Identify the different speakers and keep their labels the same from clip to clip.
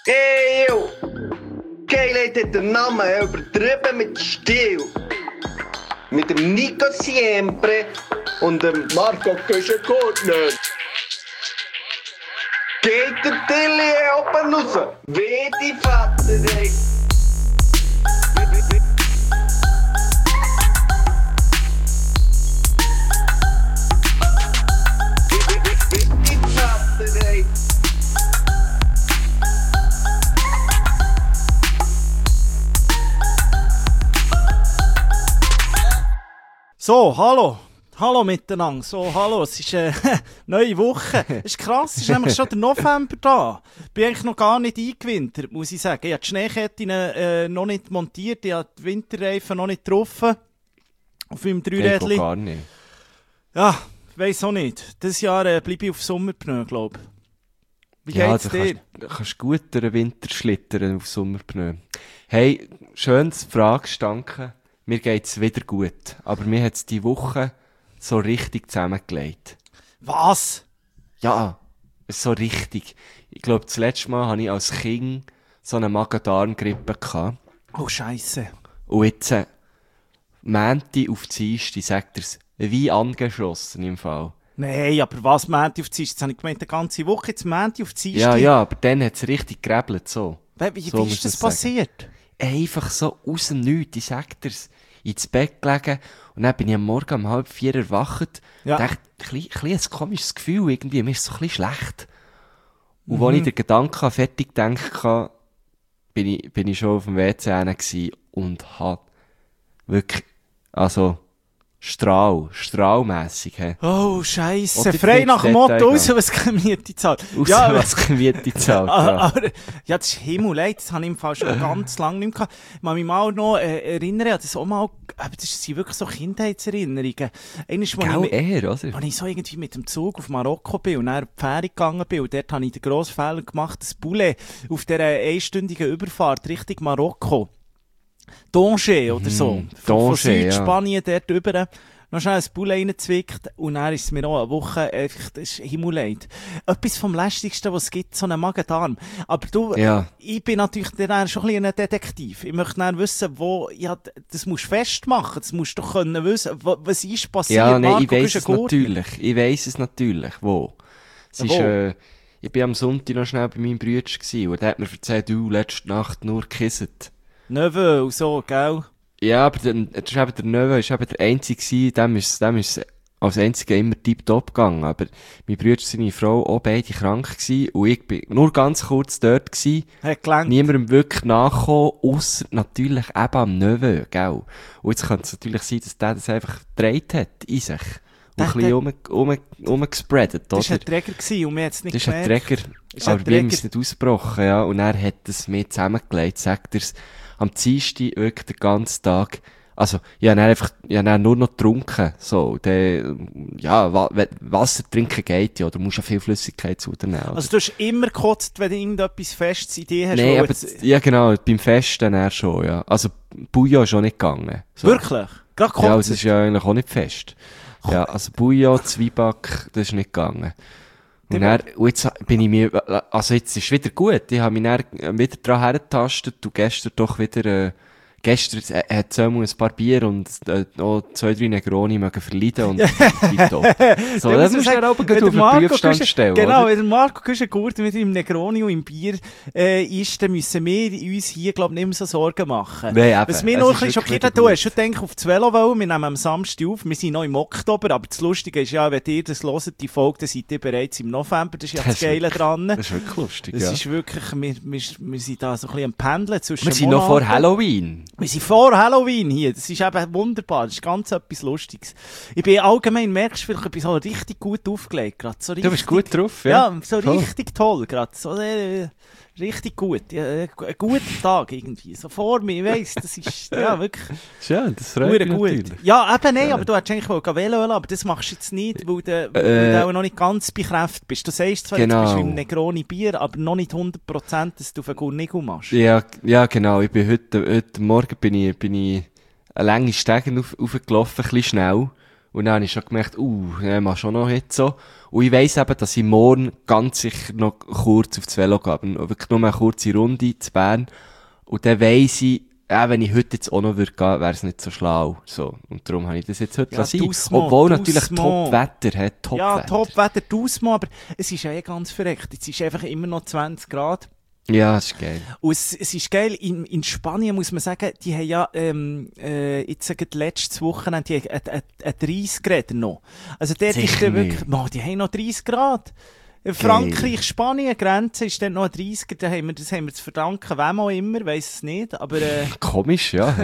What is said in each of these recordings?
Speaker 1: Ey, yo! Geilheit hat den Namen übertrieben mit Stil. Mit dem Nico Siempre und dem Marco Köschen-Gurtner. Geht der Tilly oben raus, wie die Vater, ey.
Speaker 2: So, hallo. Hallo miteinander. So, hallo. Es ist eine neue Woche. Es ist krass, es ist nämlich schon der November da. Bin eigentlich noch gar nicht eingewintert, muss ich sagen. Ich habe die Schneeketten noch nicht montiert, ich habe die Winterreifen noch nicht getroffen. Auf meinem Dreirädchen.
Speaker 3: Ich gar nicht.
Speaker 2: Ja, weiss auch nicht. Dieses Jahr bleibe ich auf Sommerpneu, glaube ich. Wie geht's dir?
Speaker 3: Du kannst gut durch den Winter schlittern auf Sommerpneu. Hey, schönes Fragestanken. Mir geht's wieder gut, aber mir hat's die Woche so richtig zusammengelegt.
Speaker 2: Was?
Speaker 3: Ja, so richtig. Ich glaube, das letzte Mal hatte ich als Kind so eine Magen-Darm-Grippe gehabt.
Speaker 2: Oh, Scheisse.
Speaker 3: Und jetzt, Mänti auf Dienstag, sagt er's, wie angeschlossen im Fall.
Speaker 2: Nein, aber was Mänti auf Dienstag? Jetzt habe ich gemeint, eine ganze Woche jetzt Mänti auf Dienstag.
Speaker 3: Ja, aber dann hat's richtig gerebelt, so.
Speaker 2: Wie
Speaker 3: So
Speaker 2: ist das passiert?
Speaker 3: Einfach so aus dem Nichts, ich sag dir's, ins Bett gelegen und dann bin ich am Morgen um 3:30 erwacht
Speaker 2: Ja.
Speaker 3: und dachte, ein komisches Gefühl irgendwie, mir ist so ein bisschen schlecht. Und als ich den Gedanken fertig gedacht habe, bin ich schon auf dem WC gewesen und hab wirklich, also, strahlmässig, he.
Speaker 2: Oh, Scheisse.
Speaker 3: Oder
Speaker 2: Frei nach dem
Speaker 3: Detail
Speaker 2: Motto, raus,
Speaker 3: gehen.
Speaker 2: was die Miete zahlt.
Speaker 3: Aus
Speaker 2: Ja,
Speaker 3: was Miete zahlt, ja.
Speaker 2: aber, ja, das ist Himmelleid, das habe ich im Fall schon ganz lange nicht mehr gehabt. Ich kann mich mal noch erinnern, an das auch mal, aber das sind wirklich so Kindheitserinnerungen. Einmal,
Speaker 3: Gell, eher, oder?
Speaker 2: als ich so irgendwie mit dem Zug auf Marokko bin und dann auf die Fähre gegangen bin, und dort habe ich den grossen Fehler gemacht, das Poulet auf dieser einstündigen Überfahrt Richtung Marokko, Tanger oder so, von
Speaker 3: Tanger,
Speaker 2: Südspanien dort rüber, noch schnell ein Poulet reingezwickt und dann ist es mir auch eine Woche einfach, das ist Himmelleid. Etwas vom Lästigsten, was es gibt, so einen Magen-Darm. Aber du,
Speaker 3: Ja.
Speaker 2: ich bin natürlich dann schon ein bisschen ein Detektiv. Ich möchte dann wissen, wo, ja, das musst du festmachen, das musst du doch können wissen, was ist passiert.
Speaker 3: Ja, nein,
Speaker 2: Marco,
Speaker 3: ich weiss
Speaker 2: du
Speaker 3: es
Speaker 2: bist ein Gurtner.
Speaker 3: natürlich. Ich weiss es natürlich, wo. Es ist,
Speaker 2: Wo?
Speaker 3: ich bin am Sonntag noch schnell bei meinem Bruder gewesen und der hat mir erzählt, du, letzte Nacht nur gekisset.
Speaker 2: Neveu und so, gell?
Speaker 3: Ja, aber das ist eben der Neve, ist eben der Einzige gewesen, dem ist als Einziger immer tiptop gegangen. Aber mein Bruder und seine Frau auch beide krank gewesen und ich bin nur ganz kurz dort gewesen.
Speaker 2: Hat gelangt.
Speaker 3: Niemandem wirklich nachgekommen, ausser natürlich eben am Neveu, gell? Und jetzt könnte es natürlich sein, dass der das einfach gedreht hat in sich. Und ein bisschen umgespreadet, oder?
Speaker 2: Das war ein Träger gewesen und wir haben es nicht
Speaker 3: Das ist ein
Speaker 2: gemerkt.
Speaker 3: Träger,
Speaker 2: Ist ein
Speaker 3: aber wir haben
Speaker 2: Träger.
Speaker 3: es nicht ausgebrochen, ja. Und er hat es mir zusammengelegt, sagt er's, am Dienstag wirklich den ganzen Tag. Also, ich habe dann nur noch getrunken, so. Ja, Wasser trinken geht ja, du musst ja viel Flüssigkeit zu dir nehmen. Oder?
Speaker 2: Also du hast immer gekotzt, wenn du irgendetwas Festes in dir hast.
Speaker 3: Nein,
Speaker 2: wo
Speaker 3: aber,
Speaker 2: jetzt-
Speaker 3: ja genau, beim Festen dann schon, ja. Also, Bouillon ist auch nicht gegangen. So.
Speaker 2: Wirklich? Gerade gekotzt?
Speaker 3: Ja, das ist ja eigentlich auch nicht fest. Ja, also Bouillon, Zwieback, das ist nicht gegangen. Und jetzt bin ich mir, also jetzt ist wieder gut. Ich habe mich dann wieder dran hergetastet und gestern doch wieder, gestern hat es ein paar Bier und auch 2-3 Negroni mögen verleiden und tipptopp. So, das musst du dann auch
Speaker 2: wenn
Speaker 3: auf
Speaker 2: der
Speaker 3: den Prüfstand
Speaker 2: Kuschen-
Speaker 3: stellen,
Speaker 2: Genau,
Speaker 3: oder?
Speaker 2: wenn der Marco Köschen-Gurtner mit im Negroni und im Bier ist, dann müssen wir uns hier, glaube ich, nicht mehr so Sorgen machen.
Speaker 3: Nein, eben.
Speaker 2: Was mich
Speaker 3: Es
Speaker 2: noch ein
Speaker 3: ist
Speaker 2: bisschen
Speaker 3: wirklich
Speaker 2: schockiert
Speaker 3: wieder
Speaker 2: hat, du
Speaker 3: gut.
Speaker 2: hast schon gedacht, auf das Velo wollen, wir nehmen am Samstag auf, wir sind noch im Oktober, aber das Lustige ist ja, wenn ihr das hört, die Folge, dann seid ihr bereits im November, das ist ja das Geile dran.
Speaker 3: Das ist wirklich lustig,
Speaker 2: Das
Speaker 3: ja.
Speaker 2: ist wirklich, wir sind da so ein bisschen am Pendeln zwischen
Speaker 3: Wir sind noch vor
Speaker 2: Monaten.
Speaker 3: Halloween.
Speaker 2: Wir sind vor Halloween hier. Das ist eben wunderbar. Das ist ganz etwas Lustiges. Ich bin allgemein, merkst du vielleicht, ich bin so richtig gut aufgelegt. Gerade so richtig,
Speaker 3: Du bist gut drauf, ja.
Speaker 2: Ja, so
Speaker 3: Voll.
Speaker 2: richtig toll. Gerade so richtig gut. Ja, ein guter Tag irgendwie. So vor mir, ich weiss, das ist ja wirklich
Speaker 3: Schön, das freut
Speaker 2: hure
Speaker 3: mich
Speaker 2: gut.
Speaker 3: natürlich.
Speaker 2: Ja, eben nein, aber du hättest eigentlich wollen Velo lassen, aber das machst du jetzt nicht, weil du auch noch nicht ganz bei Kräften bist. Du sagst zwar,
Speaker 3: Genau.
Speaker 2: jetzt bist du im Negroni Bier, aber noch nicht 100%, dass du auf einen Gurnigel machst.
Speaker 3: Ja, genau. Ich bin heute Morgen bin ich eine lange Stege aufgelaufen, ein bisschen schnell. Und dann habe ich schon gemerkt, ja, mach schon noch jetzt so. Und ich weiss eben, dass ich morgen ganz sicher noch kurz aufs Velo gehe. Aber wirklich nur eine kurze Runde zu Bern. Und dann weiss ich, wenn ich heute jetzt auch noch würde gehen, wäre es nicht so schlau. So. Und darum habe ich das jetzt heute lassen. Obwohl natürlich Top-Wetter hat.
Speaker 2: Ja, Top-Wetter, Tausmal, aber es ist ja ganz verreckt. Jetzt ist einfach immer noch 20 Grad.
Speaker 3: Ja, das ist geil.
Speaker 2: Und es ist geil, in Spanien muss man sagen, die haben ja, jetzt sagen letztes Wochenende, die haben 30 Grad noch. Also dort ist der wirklich, die haben noch 30 Grad. Frankreich, Spanien, Grenze ist dann noch 30, das haben wir zu verdanken, wem auch immer, weiss es nicht, aber,
Speaker 3: Komisch, ja.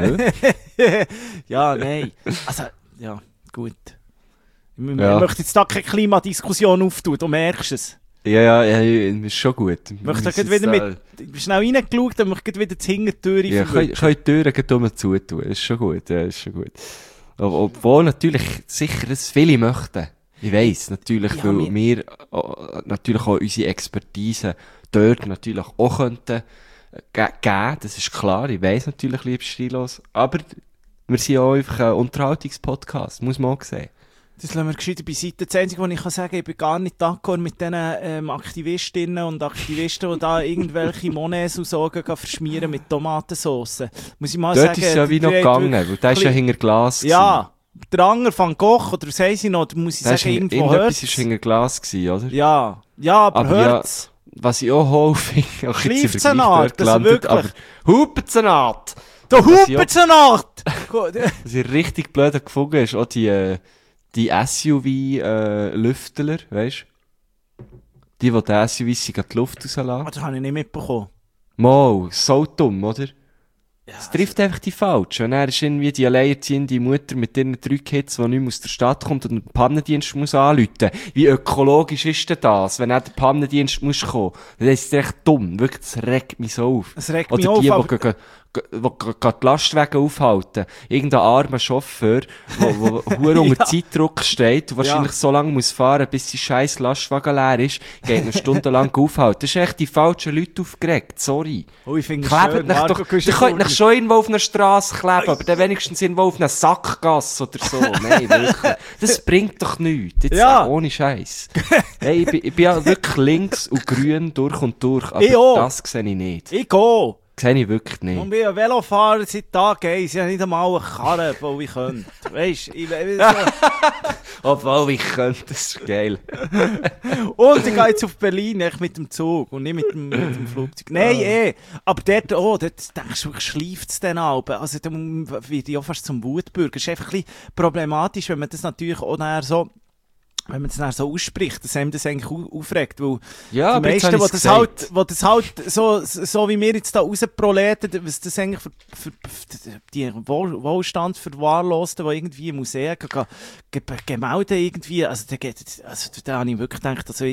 Speaker 2: Ja, nein. Also, ja, gut. Ich möchte jetzt da keine Klimadiskussion auftun, du merkst es.
Speaker 3: Ja, ist schon gut.
Speaker 2: Ich möchte wieder schnell reingeschaut, dann möchte ich wieder die Hintertüre
Speaker 3: ja, kann die Türen dumm zutun, ist schon gut, ja, ist schon gut. Obwohl natürlich sicher es viele möchten. Ich weiss, natürlich, ja, weil wir natürlich auch unsere Expertise dort natürlich auch könnten geben, das ist klar, ich weiss natürlich, liebe Stilos, aber wir sind auch einfach ein Unterhaltungspodcast, muss man auch sehen.
Speaker 2: Das lassen wir gescheiter beiseite. Das Einzige, was ich sagen kann, ich bin gar nicht d'accord mit diesen Aktivistinnen und Aktivisten, die da irgendwelche Monet-Saugen verschmieren mit Tomatensauce. Muss ich mal
Speaker 3: dort
Speaker 2: sagen.
Speaker 3: Dort ist es ja wie noch gegangen, weil der ist ja hinter Glas gewesen.
Speaker 2: Ja, der Anger van Gogh, oder was heisst noch, da muss ich sagen, irgendwo hört's.
Speaker 3: Irgendetwas war hinter Glas gewesen, oder?
Speaker 2: Ja, aber hört's.
Speaker 3: Ja, was ich auch häufig...
Speaker 2: Schleifzenart, das ist wirklich...
Speaker 3: Aber Hupenzenart!
Speaker 2: Der Hupenzenart!
Speaker 3: Was ich richtig blöd gefunden ist, auch die SUV-Lüfteler, weisst du? Die SUV die Luft rauslassen.
Speaker 2: Das habe ich nicht mitbekommen.
Speaker 3: Mal, so dumm, oder?
Speaker 2: Ja.
Speaker 3: Es trifft einfach die Falschen. Und dann ist irgendwie die alleinerziehende Mutter mit ihren 3 Kids, die nicht mehr aus der Stadt kommt und den Pannendienst muss anrufen. Wie ökologisch ist denn das, wenn auch der Pannendienst muss kommen? Das ist echt dumm. Wirklich, das regt mich so auf.
Speaker 2: Es regt
Speaker 3: mich
Speaker 2: auf,
Speaker 3: oder die die Lastwagen aufhalten. Irgendein armer Chauffeur, der unter Zeitdruck steht und wahrscheinlich so lange muss fahren, bis sein scheiß Lastwagen leer ist, geht eine Stunde lang aufhalten. Das ist echt die falschen Leute aufgeregt. Sorry.
Speaker 2: Oh, ich finde es schön.
Speaker 3: Ihr könnt euch schon irgendwo auf einer Straße kleben, aber dann wenigstens irgendwo auf einer Sackgasse oder so. Nein, wirklich. Das bringt doch nichts. Jetzt ohne Scheiß. Hey, ich bin ja wirklich links und grün durch und durch, aber das sehe ich nicht.
Speaker 2: Ich gehe.
Speaker 3: Sehe ich wirklich nicht.
Speaker 2: Und ich bin ein Velofahrer seit Tagen, ich habe nicht einmal eine Karre, obwohl ich könnte. Weisst du,
Speaker 3: obwohl ich könnte, das ist geil.
Speaker 2: Und ich gehe jetzt auf Berlin, echt mit dem Zug und nicht mit dem Flugzeug. Nein, aber dort denkst du wirklich, schleift es dann ab. Also, da wird ich auch fast zum Wutbürger. Es ist einfach ein bisschen problematisch, wenn man das natürlich auch nachher so, wenn man das dann so ausspricht, dass einem das eigentlich aufregt, weil
Speaker 3: ja,
Speaker 2: die meisten, die das halt so wie wir jetzt da rausproleten, was das eigentlich für die Wohlstand verwahrlosten, die irgendwie in Museen Gemälde irgendwie, da habe ich wirklich gedacht, also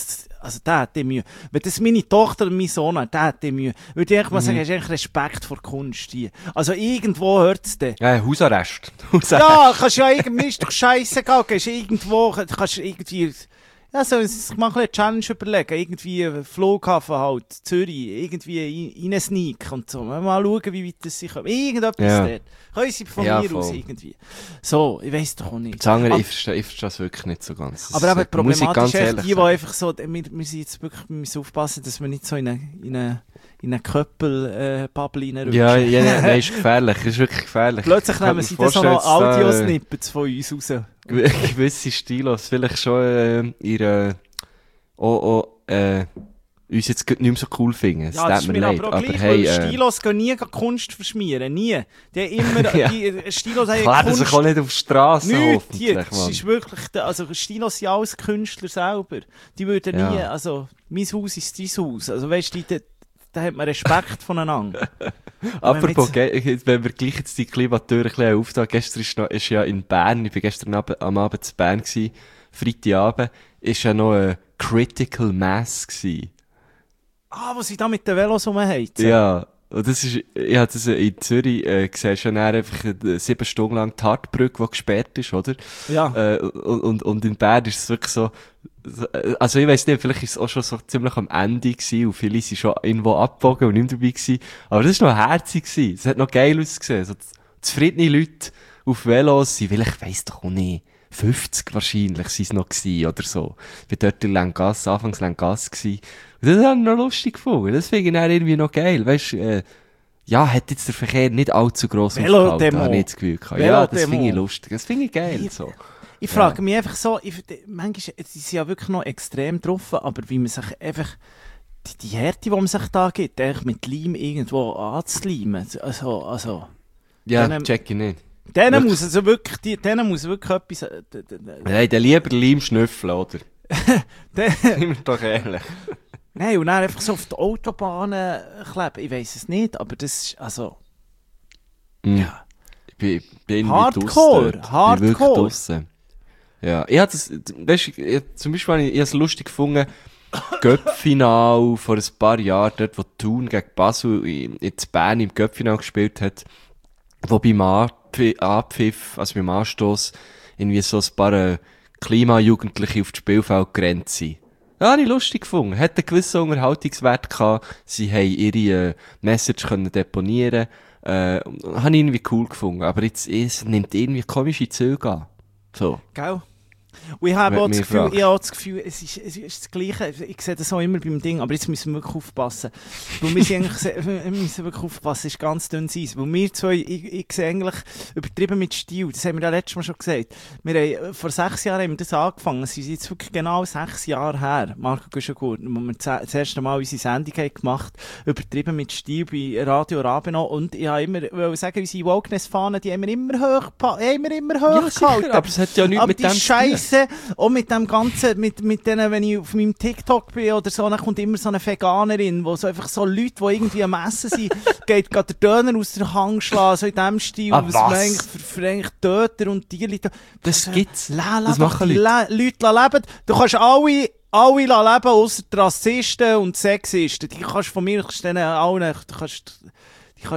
Speaker 2: der hat die Mühe. Wenn das meine Tochter oder mein Sohn hat, der hat die Mühe. Würde ich mal sagen, hast du eigentlich Respekt vor Kunst hier. Also irgendwo hört es dann.
Speaker 3: Ja, Hausarrest.
Speaker 2: Ja, kannst ja irgendwie, ist doch scheissegal, kannst irgendwie, ja, so, ich mache eine Challenge überlegen, irgendwie Flughafen halt, Zürich, irgendwie reinsneaken und so. Mal schauen, wie weit das sich kommt. Irgendetwas dort. Können sie von mir aus irgendwie. So, ich weiss doch auch nicht.
Speaker 3: Das andere, ich verstehe das wirklich nicht so ganz.
Speaker 2: Aber eben problematisch ist die einfach so, wir sind jetzt wirklich, wir müssen aufpassen, dass wir nicht so in eine Köppel-Bubble reinrutschen.
Speaker 3: Ja, nein, ist gefährlich, ist wirklich gefährlich.
Speaker 2: Plötzlich nehmen sie dann so noch Audio-Snippets von uns raus.
Speaker 3: Gewisse Stilos vielleicht schon uns jetzt nicht mehr so cool finden.
Speaker 2: Ja, das ist mir aber auch gleich, weil Stilos gehen nie Kunst verschmieren, nie. Die haben immer, die Stilos haben
Speaker 3: kleben sich auch nicht auf die Straße,
Speaker 2: hoffentlich, das ist wirklich, also Stilos sind alles Künstler selber. Die würden nie, also, mein Haus ist dein Haus. Also weißt du, da hat man Respekt voneinander.
Speaker 3: Apropos, wenn wir gleich jetzt die Klimatür ein bisschen auftauen, gestern ist ja in Bern, ich war gestern am Abend in Bern gewesen, Freitagabend, ist ja noch ein Critical Mass gewesen.
Speaker 2: Wo sie da mit den Velos rumheizen?
Speaker 3: Ja, und das ist, ich habe das in Zürich gesehen, schon einfach 7 Stunden lang die Hartbrücke, die gesperrt ist, oder?
Speaker 2: Ja.
Speaker 3: Und in Bern ist es wirklich so, also ich weiss nicht, vielleicht ist es auch schon so ziemlich am Ende gewesen und viele sind schon irgendwo abgebogen und nicht dabei gewesen, aber das war noch herzig gewesen, es hat noch geil ausgesehen, so zufriedene Leute auf Velos sind, weil ich weiss doch auch nicht, 50 wahrscheinlich sind es noch gewesen, oder so. Ich war dort in Langasse, anfangs Langasse gewesen. Und das habe ich noch lustig gefunden. Das finde ich dann irgendwie noch geil. Weißt, ja, hat jetzt der Verkehr nicht allzu gross aufgehalten, habe ich das Gefühl gehabt. Ja, das finde ich lustig. Das finde ich geil, so.
Speaker 2: Ich frage mich einfach so, manchmal, sie sind ja wirklich noch extrem getroffen, aber wie man sich einfach, die Härte, die man sich da gibt, eigentlich mit Leim irgendwo anzuleimen, also.
Speaker 3: Ja, check ich nicht.
Speaker 2: Denen muss also wirklich etwas...
Speaker 3: Nein, dann lieber Leim schnüffeln, oder? Sind wir doch ehrlich.
Speaker 2: Nein, und dann einfach so auf die Autobahnen kleben, ich weiss es nicht, aber das ist, also... Ja.
Speaker 3: Ich bin
Speaker 2: Hardcore, Hardcore.
Speaker 3: Ja, ich habe das, weißt, zum Beispiel habe ich es lustig gefunden, Göppfinal vor ein paar Jahren, dort wo Thun gegen Basel in Bern im Göppfinal gespielt hat, wo beim Abpfiff, also beim Anstoss, irgendwie so ein paar Klimajugendliche auf das Spielfeld gerannt sind. Ja, habe ich lustig gefunden. Hat einen gewissen Unterhaltungswert gehabt. Sie haben ihre Message können deponieren. Habe ich irgendwie cool gefunden. Aber jetzt, es nimmt irgendwie komische Züge an. So.
Speaker 2: Gell? Und ich habe auch das Gefühl, es ist das Gleiche. Ich sehe das auch immer beim Ding, aber jetzt müssen wir wirklich aufpassen. Weil wir müssen wirklich aufpassen, es ist ganz dünnes Eis. Weil wir zwei, ich sehe eigentlich übertrieben mit Stil. Das haben wir ja letztes Mal schon gesagt. Vor 6 Jahren haben wir das angefangen. Es ist jetzt wirklich genau 6 Jahre her, Marco Guschengut, wo wir das erste Mal unsere Sendung haben gemacht, übertrieben mit Stil bei Radio Rabenau. Und ich habe immer sagen, unsere Wokeness-Fahnen, die haben wir immer hoch
Speaker 3: ja, gehalten. Aber es hat ja nichts mit dem
Speaker 2: Scheiße, auch mit dem Ganzen, mit denen, wenn ich auf meinem TikTok bin oder so, dann kommt immer so eine Veganerin, wo so einfach so Leute, die irgendwie am Essen sind, geht gerade der Döner aus der Hand schlagen, so in dem Stil, was man eigentlich für eigentlich Töter und Tiere...
Speaker 3: Das gibt's.
Speaker 2: Das machen Leute. Leute leben. Du kannst alle leben, ausser die Rassisten und die Sexisten. Die kannst von mir aus denen allen,
Speaker 3: Dann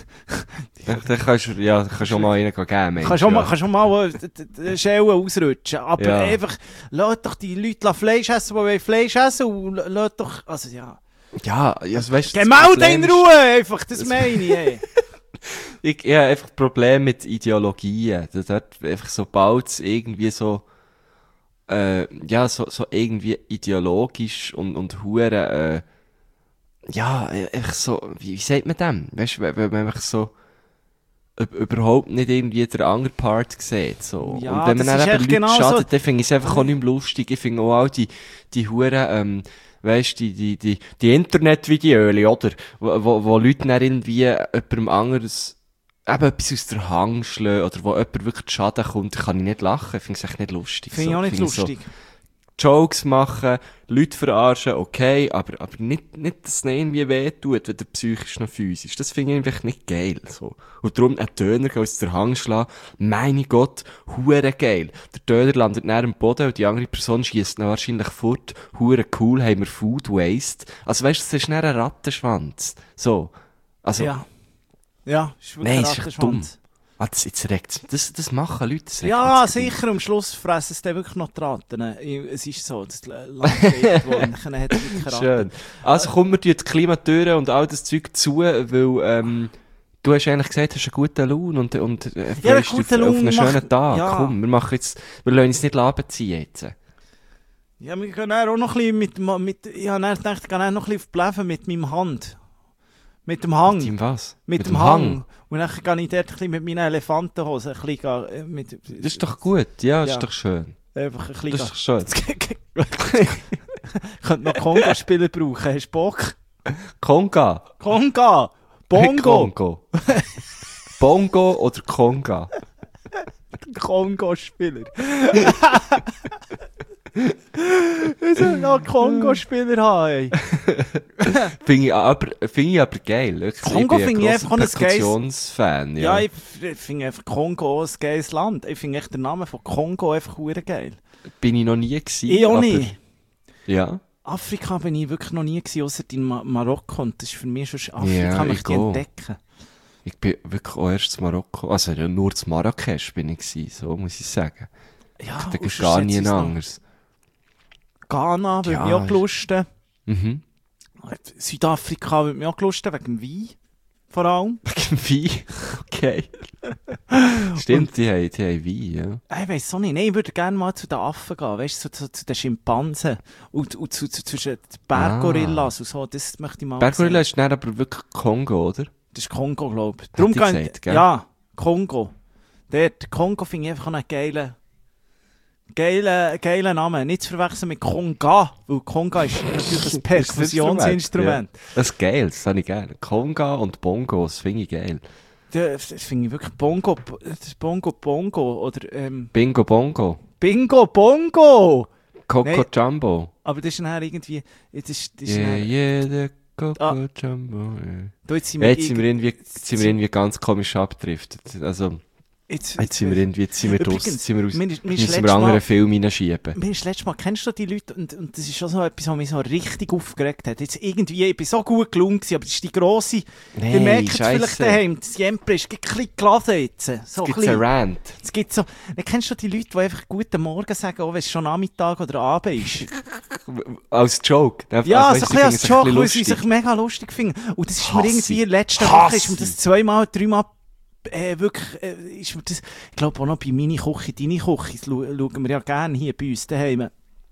Speaker 3: kannst du schon mal einen geben.
Speaker 2: Kannst schon mal Schellen ausrutschen. Aber einfach, lass doch die Leute Fleisch essen, die Fleisch essen und lass doch, also ja.
Speaker 3: Ja, also weißt du...
Speaker 2: Geh mal in Ruhe, einfach, das meine ich, ey.
Speaker 3: Ich habe einfach Probleme mit Ideologien. Das hat einfach, sobald es irgendwie so, so irgendwie ideologisch und hure, ja, einfach so, wie sagt man dem? Weißt du, wenn man einfach so überhaupt nicht irgendwie den anderen Part sieht, so.
Speaker 2: Ja,
Speaker 3: und wenn man dann eben Leute
Speaker 2: genau
Speaker 3: schadet,
Speaker 2: so.
Speaker 3: Dann finde ich es einfach auch nicht mehr lustig. Ich finde auch all die Huren, weisst, die Internetvideos, oder? Wo Leute dann irgendwie jemandem anderes eben etwas aus der Hand schlagen, oder wo jemand wirklich Schaden kommt, kann ich nicht lachen. Ich finde es echt nicht lustig.
Speaker 2: Finde ich auch nicht lustig.
Speaker 3: So, Jokes machen, Leute verarschen, okay, aber nicht, dass es irgendwie wehtut, weder psychisch noch physisch. Das finde ich einfach nicht geil, so. Und darum einen Döner aus der Hand schlagen, meine Gott, hure geil. Der Döner landet näher am Boden und die andere Person schiesst ihn wahrscheinlich fort. Hure cool, haben wir Food Waste. Also weißt du, das ist näher ein Rattenschwanz. So. Also.
Speaker 2: Ja, ist wirklich ein Rattenschwanz.
Speaker 3: Jetzt regt es. Das machen Leute.
Speaker 2: Ja, sicher, am Schluss fressen es dann wirklich noch die Ratten. Es ist so, das Landwirt, wo hat wirklich Ratten.
Speaker 3: Schön. Also kommen wir die Klimatüren und all das Zeug zu, weil, du hast eigentlich gesagt, du hast einen guten Lohn und freust dich auf einen schönen Tag. Ja. Komm, wir lassen uns nicht beziehen jetzt.
Speaker 2: Ja, wir können auch noch ein bisschen ich habe gedacht, ich gehe noch ein bisschen auf die Bläven mit meinem Hand. Mit dem Hang.
Speaker 3: Mit dem was?
Speaker 2: Mit dem Hang. Und dann gehe ich dort ein bisschen mit meinen Elefantenhosen ein bisschen
Speaker 3: das ist doch gut, ja, das ist doch schön.
Speaker 2: Einfach ein bisschen.
Speaker 3: Das ist doch schön.
Speaker 2: Ich könnte noch Konga-Spieler brauchen, hast du Bock?
Speaker 3: Konga?
Speaker 2: Bongo!
Speaker 3: Kongo. Bongo oder Konga?
Speaker 2: Kongo-Spieler. Ich soll noch Kongo-Spieler haben.
Speaker 3: Finde ich aber geil. Wirklich.
Speaker 2: Kongo finde ich einfach ein
Speaker 3: Perkussionsfan.
Speaker 2: Ja, ich finde einfach Kongo ein geiles Land. Ich finde echt den Namen von Kongo einfach geil.
Speaker 3: Bin ich noch nie gewesen.
Speaker 2: Ich auch nicht.
Speaker 3: Ja.
Speaker 2: Afrika bin ich wirklich noch nie gewesen, ausser in Marokko. Und das ist für mich schon Afrika, möchte ich entdecken.
Speaker 3: Ich bin wirklich auch erst in Marokko, also nur zu Marrakesch bin ich gewesen, so muss ich sagen.
Speaker 2: Ja,
Speaker 3: da gibt gar nie anders.
Speaker 2: Ghana würde mich auch gelusten.
Speaker 3: Mhm.
Speaker 2: Südafrika würde mich auch gelusten, wegen dem Wein. Vor allem.
Speaker 3: Wegen dem Wein? Okay. Stimmt, die haben Wein, ja.
Speaker 2: Ich weiss auch nicht. Nein, ich würde gerne mal zu den Affen gehen, weißt du, zu den Schimpansen und zwischen den Berggorillas und so, das möchte ich mal
Speaker 3: Berggorilla ist dann aber wirklich Kongo, oder?
Speaker 2: Das ist Kongo, glaube ich.
Speaker 3: Hat die gesagt, gell?
Speaker 2: Ja, Kongo. Dort, Kongo finde ich einfach einen geilen Namen. Nicht zu verwechseln mit Konga, weil Konga ist natürlich ein Perkussionsinstrument.
Speaker 3: Das ist geil, das habe ich gerne. Konga und Bongo, das finde ich geil.
Speaker 2: Das finde ich wirklich Bongo, das ist Bongo oder
Speaker 3: Bingo Bongo.
Speaker 2: Bingo Bongo!
Speaker 3: Coco
Speaker 2: Nein.
Speaker 3: Jumbo.
Speaker 2: Aber das ist nachher irgendwie... Das ist
Speaker 3: Der Coco Jumbo.
Speaker 2: Da jetzt sind
Speaker 3: Ja,
Speaker 2: wir,
Speaker 3: jetzt sind wir irgendwie ganz komisch abgedriftet. Also, jetzt sind wir
Speaker 2: Übrigens,
Speaker 3: draus, jetzt sind wir raus,
Speaker 2: mir
Speaker 3: müssen
Speaker 2: ist
Speaker 3: wir
Speaker 2: letztes
Speaker 3: anderen
Speaker 2: Mal-
Speaker 3: Film hineinschieben.
Speaker 2: Mir ist letztes Mal, kennst du die Leute, und das ist schon so etwas, was mich so richtig aufgeregt hat. Jetzt irgendwie, ich bin so gut gelungen gewesen, aber das ist die grosse, ihr merkt es vielleicht
Speaker 3: Scheisse.
Speaker 2: daheim, das Jempre ist ein bisschen geladen jetzt. So
Speaker 3: Jetzt
Speaker 2: ein
Speaker 3: gibt's
Speaker 2: bisschen.
Speaker 3: einen Rant.
Speaker 2: Es gibt so, kennst du die Leute, die einfach guten Morgen sagen, auch wenn es schon Nachmittag oder Abend ist?
Speaker 3: Als Joke.
Speaker 2: Ja,
Speaker 3: Also,
Speaker 2: so
Speaker 3: weißt,
Speaker 2: ein bisschen als
Speaker 3: sie
Speaker 2: Joke,
Speaker 3: finden
Speaker 2: weil
Speaker 3: es
Speaker 2: sie sich mega lustig finden. Und das ist mir
Speaker 3: Hasse
Speaker 2: irgendwie
Speaker 3: ich.
Speaker 2: in der letzten
Speaker 3: Hasse
Speaker 2: Woche, ist mir das
Speaker 3: ich.
Speaker 2: zweimal, dreimal, wirklich, ist mir das, ich glaube auch noch bei meine Küche, deine Küche, das schauen wir ja gerne hier bei uns daheim.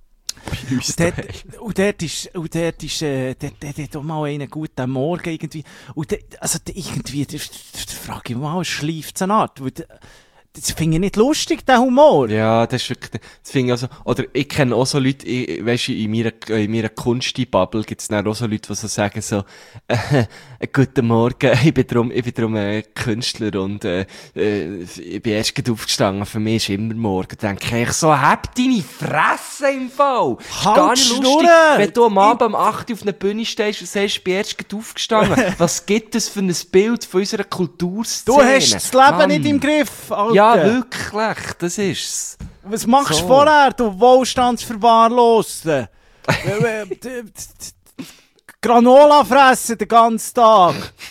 Speaker 2: Und dort hat auch mal einen guten Morgen irgendwie. Und irgendwie, da frage ich mal, schleift es eine Art? Das finde ich nicht lustig, der Humor.
Speaker 3: Ja, das ist wirklich, das finde ich also, oder ich kenne auch so Leute, weisst du, in meiner Kunsti-Bubble gibt's dann auch so Leute, die so sagen so, guten Morgen, ich bin drum Künstler und, ich bin erst gerade aufgestanden, für mich ist immer morgen. Dann denke ich so, hab deine Fresse im Fall! Ist
Speaker 2: Halt
Speaker 3: gar nicht
Speaker 2: die
Speaker 3: lustig,
Speaker 2: Schnurre!
Speaker 3: wenn du am Abend um 8 Uhr auf einer Bühne stehst und sagst, ich bin erst gerade aufgestanden. Was gibt es für ein Bild von unserer Kulturszene?
Speaker 2: Du hast das Leben
Speaker 3: Mann.
Speaker 2: nicht im Griff, Alter.
Speaker 3: Ja, wirklich, das ist's.
Speaker 2: Was machst du
Speaker 3: So.
Speaker 2: vorher, du Wohlstandsverwahrloste? Granola fressen den ganzen Tag.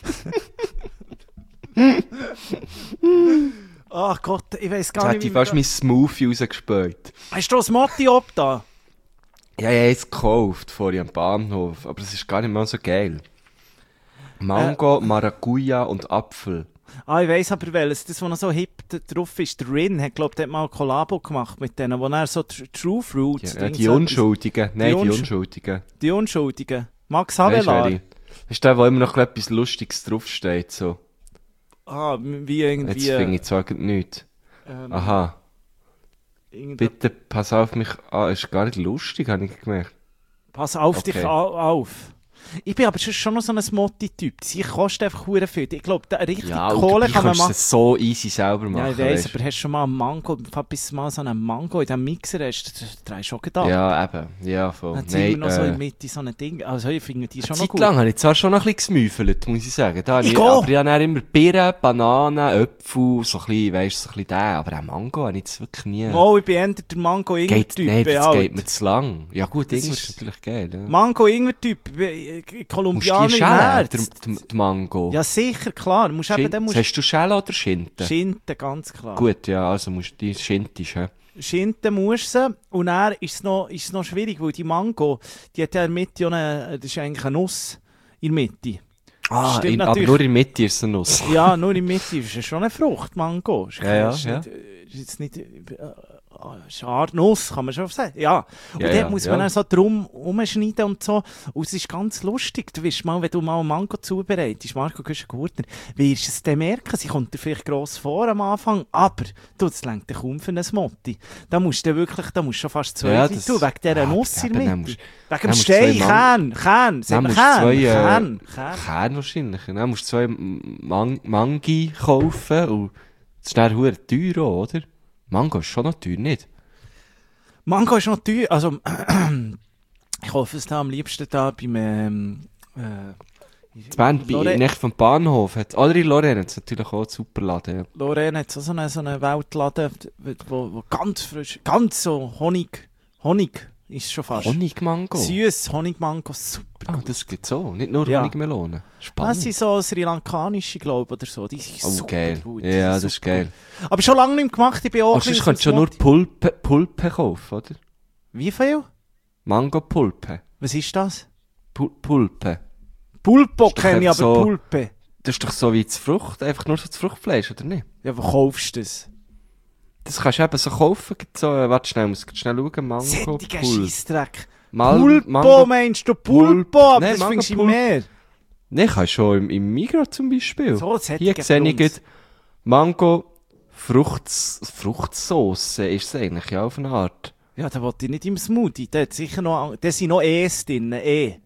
Speaker 2: Ach Gott, ich weiss
Speaker 3: Jetzt
Speaker 2: gar
Speaker 3: hätte
Speaker 2: nicht,
Speaker 3: ich fast mein Smoothie rausgespült.
Speaker 2: Hast du das Motti ob da?
Speaker 3: Ja, ich habe es gekauft, vorher am Bahnhof, aber es ist gar nicht mal so geil. Mango, Maracuja und Apfel.
Speaker 2: Ah, ich weiss aber welches. Das, was noch so hip drauf ist. Der Rin hat, glaub ich, dort mal ein Kollabo gemacht mit denen, wo er so True Fruits...
Speaker 3: Ja, die Unschuldigen. Nein, die Unschuldigen.
Speaker 2: Die Unschuldigen. Max
Speaker 3: Weisst du,
Speaker 2: Havelaar.
Speaker 3: wer ich- ist der, wo immer noch etwas Lustiges draufsteht, so.
Speaker 2: Ah, wie irgendwie...
Speaker 3: Jetzt finde ich zwar grad nichts. Aha.
Speaker 2: irgendein-
Speaker 3: Bitte pass auf mich an. Ist gar nicht lustig, habe ich gemerkt.
Speaker 2: Pass auf
Speaker 3: Okay.
Speaker 2: dich auf. Ich bin aber schon noch so ein Motti-Typ. Sie kostet einfach hure viel. Ich glaube, richtig
Speaker 3: Ja, und
Speaker 2: Kohle
Speaker 3: dabei
Speaker 2: kann man
Speaker 3: kannst du
Speaker 2: machen.
Speaker 3: es so easy selber machen.
Speaker 2: Ja, ich weiss,
Speaker 3: weisst
Speaker 2: aber hast du schon mal einen Mango, bis du mal so einen Mango in diesem Mixer hast, das drehst du schon gedacht.
Speaker 3: Ja, eben. Ja, voll.
Speaker 2: Dann ziehen wir noch so in der Mitte so ein Ding. Also ich finde die schon noch
Speaker 3: Zeit
Speaker 2: gut.
Speaker 3: lang habe ich zwar schon noch ein bisschen gemüffelt, muss ich sagen. Da habe
Speaker 2: Ich
Speaker 3: ich,
Speaker 2: auch.
Speaker 3: aber ich habe dann immer Birnen, Bananen, Äpfel, so ein bisschen, weisst, so ein bisschen den. Aber auch Mango habe ich jetzt wirklich nie.
Speaker 2: Oh, ich bin eher der Mango-Ingwer-Typ.
Speaker 3: Nein, das
Speaker 2: halt.
Speaker 3: geht mir zu lang. Ja gut,
Speaker 2: Das
Speaker 3: Ingwer
Speaker 2: ist-
Speaker 3: ist natürlich geil. Ja.
Speaker 2: Mango-Ingwer-Typ.
Speaker 3: Musst
Speaker 2: Kolumbianer
Speaker 3: du die
Speaker 2: im
Speaker 3: schälen,
Speaker 2: Herz.
Speaker 3: der Mango?
Speaker 2: Ja, sicher, klar. Musst eben, dann musst
Speaker 3: Hast du Schälen oder Schinten?
Speaker 2: Schinten, ganz klar.
Speaker 3: Gut, ja, also musst du die Schintisch, hä?
Speaker 2: Schinten musst du und dann ist es noch schwierig, weil die Mango, die hat ja in der Mitte ja das ist eigentlich eine Nuss in der Mitte. Stimmt
Speaker 3: aber
Speaker 2: natürlich.
Speaker 3: nur in der Mitte ist es eine Nuss.
Speaker 2: Ja, nur in der Mitte ist es schon eine Frucht, Mango. Ist,
Speaker 3: Ja,
Speaker 2: ist
Speaker 3: ja.
Speaker 2: Nicht, ist jetzt nicht... ist eine Art Nuss, kann man schon sagen. Ja. Und
Speaker 3: Ja,
Speaker 2: dort
Speaker 3: ja,
Speaker 2: muss man
Speaker 3: ja.
Speaker 2: dann so drum umschneiden und so. Und es ist ganz lustig. Du wirst mal, wenn du mal Mango zubereitest, Marco Güschen-Gurtner, wirst du es dann merken. Sie kommt dir vielleicht gross vor am Anfang, aber du, das lenkt dich kaum für einen Motti. Da musst du wirklich, da musst du schon fast zwei
Speaker 3: Ja,
Speaker 2: tun,
Speaker 3: das-
Speaker 2: wegen dieser
Speaker 3: Ja,
Speaker 2: Nuss in der
Speaker 3: eben, dann
Speaker 2: Mitte.
Speaker 3: musst-
Speaker 2: Wegen
Speaker 3: dann
Speaker 2: dem
Speaker 3: musst du
Speaker 2: Stein,
Speaker 3: zwei
Speaker 2: Kern,
Speaker 3: Dann
Speaker 2: sagen wir
Speaker 3: musst du zwei,
Speaker 2: Kern.
Speaker 3: Kern wahrscheinlich. Dann musst du zwei Mangi kaufen und das ist dann verdammt teuer auch, oder? Mango ist schon noch teuer, nicht?
Speaker 2: Mango ist noch teuer. Also, ich hoffe es da am liebsten da beim
Speaker 3: Das Bern, nicht vom Bahnhof, hat, oder in Lorraine hat es natürlich auch einen super Laden. Ja.
Speaker 2: Lorraine hat so einen Weltladen, wo ganz frisch, ganz so Honig ist schon fast.
Speaker 3: Honigmango?
Speaker 2: Süß Honigmango, super.
Speaker 3: Ah, das gibt's auch. Nicht nur
Speaker 2: Ja.
Speaker 3: Honigmelone.
Speaker 2: Das
Speaker 3: Spannend.
Speaker 2: sind so sri lankanische, glaube ich, oder so. Die sind
Speaker 3: Oh,
Speaker 2: super
Speaker 3: geil.
Speaker 2: gut.
Speaker 3: Ja, das
Speaker 2: sind
Speaker 3: ist
Speaker 2: super
Speaker 3: geil.
Speaker 2: gut. Aber schon lange nicht mehr gemacht, ich bin auch
Speaker 3: Oh, sonst könntest du ja nur Pulpe kaufen, oder?
Speaker 2: Wie viel?
Speaker 3: Mango-Pulpe.
Speaker 2: Was ist das?
Speaker 3: Pulpe.
Speaker 2: Pulpo
Speaker 3: Ist doch
Speaker 2: kenne ich, aber
Speaker 3: einfach so-
Speaker 2: Pulpe.
Speaker 3: Das ist doch so wie das Frucht, einfach nur so das Fruchtfleisch, oder nicht?
Speaker 2: Ja, wo kaufst du das?
Speaker 3: Das kannst du eben so kaufen, so, warte schnell, muss ich schnell schauen, Mango,
Speaker 2: Sättiger
Speaker 3: Pulp.
Speaker 2: Scheissdreck.
Speaker 3: Mango-
Speaker 2: Pulpo, meinst du? Pulpo, aber
Speaker 3: Nein,
Speaker 2: das
Speaker 3: Mango
Speaker 2: findest du im
Speaker 3: Pulp.
Speaker 2: Meer.
Speaker 3: Nein, kannst du schon im Migros zum Beispiel.
Speaker 2: So, das hätte
Speaker 3: Hier
Speaker 2: ich
Speaker 3: sehe ich
Speaker 2: für uns.
Speaker 3: gerade Mango, Fruchtsauce ist es eigentlich, ja, auf eine Art.
Speaker 2: Ja, da wollte ich nicht im Smoothie. Da sind noch E's drin.
Speaker 3: Nein,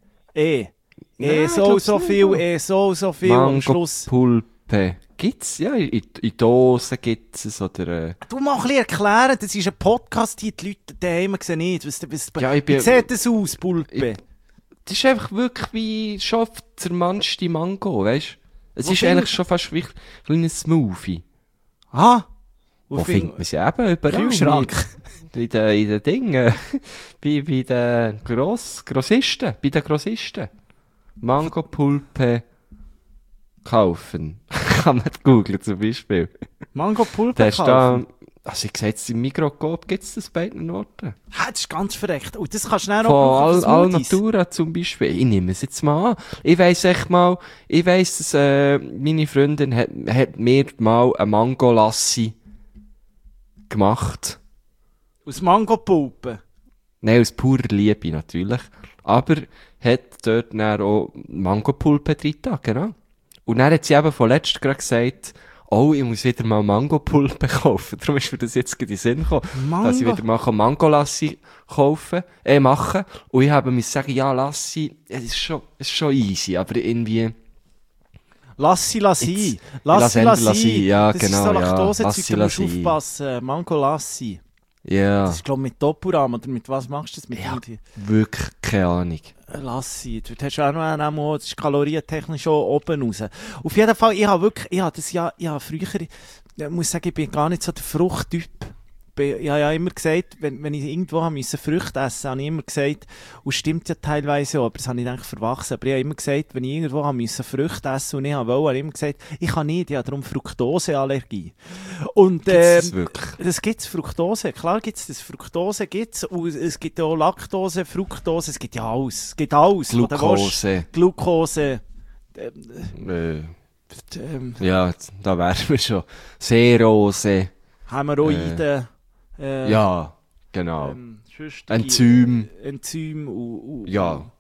Speaker 3: ich
Speaker 2: So
Speaker 3: glaub's nicht,
Speaker 2: viel,
Speaker 3: ja.
Speaker 2: so viel. Am
Speaker 3: Mango
Speaker 2: Schluss.
Speaker 3: Pulpe. Gibt's? Ja, in Dosen gibt's es, oder,
Speaker 2: Du mal ein bisschen erklären, das ist ein Podcast, die Leute daheim sehen nicht.
Speaker 3: Ja, ich
Speaker 2: wie
Speaker 3: bin-
Speaker 2: sieht das aus, Pulpe?
Speaker 3: Das ist einfach wirklich wie schon zermanschte Mango, weißt du? Es
Speaker 2: Wo
Speaker 3: ist
Speaker 2: find-
Speaker 3: eigentlich schon fast wie ein kleines Smoothie.
Speaker 2: Ah?
Speaker 3: Wo findet man sie eben? Überall.
Speaker 2: Kühlschrank.
Speaker 3: In den Dingen. bei den Grossisten. Bei den Grossisten. Mango-Pulpe kaufen. Kann man googlen zum Beispiel.
Speaker 2: Mango Pulpe
Speaker 3: Da ist
Speaker 2: kaufen.
Speaker 3: da, also ich sehe jetzt im Migros-Coop gibt es das beiden Orten.
Speaker 2: Ha, das ist ganz verreckt. Und das kannst du dann
Speaker 3: Von
Speaker 2: auch brauchen für Smoothies.
Speaker 3: Alnatura zum Beispiel. Ich nehme es jetzt mal an. Ich weiss, dass meine Freundin hat mir mal ein Mango-Lassi gemacht.
Speaker 2: Aus Mango Pulpe.
Speaker 3: Nein, aus purer Liebe natürlich. Aber hat dort dann auch Mangopulpe drin getan, genau. Und dann hat sie eben vorletzt gerade gesagt, oh, ich muss wieder mal Mangopulpe kaufen. Darum ist mir das jetzt gerade in den Sinn gekommen, dass ich wieder mal Mango-Lassi machen. Und ich habe mir sagen, ja, Lassi, es ist schon easy, aber irgendwie...
Speaker 2: Lassi.
Speaker 3: Lassi, ja,
Speaker 2: das
Speaker 3: genau,
Speaker 2: ist so
Speaker 3: ja.
Speaker 2: Laktosezeug,
Speaker 3: Lassi,
Speaker 2: da musst du
Speaker 3: Lassi.
Speaker 2: aufpassen. Mango Lassi.
Speaker 3: Ja,
Speaker 2: Das ist, glaube ich, mit Doppelrahm. Oder mit was machst du das? Mit irgendwie
Speaker 3: wirklich keine Ahnung.
Speaker 2: Lassi. Du hast auch noch, das ist kalorientechnisch schon oben raus. Auf jeden Fall, ich habe früher, ich muss sagen, ich bin gar nicht so der Fruchttyp. Ich habe ja immer gesagt, wenn ich irgendwo Früchte essen musste, habe ich immer gesagt, und stimmt ja teilweise auch, aber das habe ich eigentlich verwachsen, aber ich habe immer gesagt, wenn ich irgendwo Früchte essen und ich wollte, habe ich immer gesagt, ich kann nicht, ich habe darum Fruktoseallergie. Und,
Speaker 3: Gibt's das wirklich?
Speaker 2: das gibt's, Fructose, klar gibt's das, Fructose gibt's, und es gibt auch Laktose, Fructose, es gibt ja alles, es gibt alles.
Speaker 3: Glucose.
Speaker 2: Glucose,
Speaker 3: Ja, da wären wir schon. Serose.
Speaker 2: Hämorrhoiden,
Speaker 3: Ja, genau.
Speaker 2: sonstige
Speaker 3: Enzym.
Speaker 2: und
Speaker 3: Ja.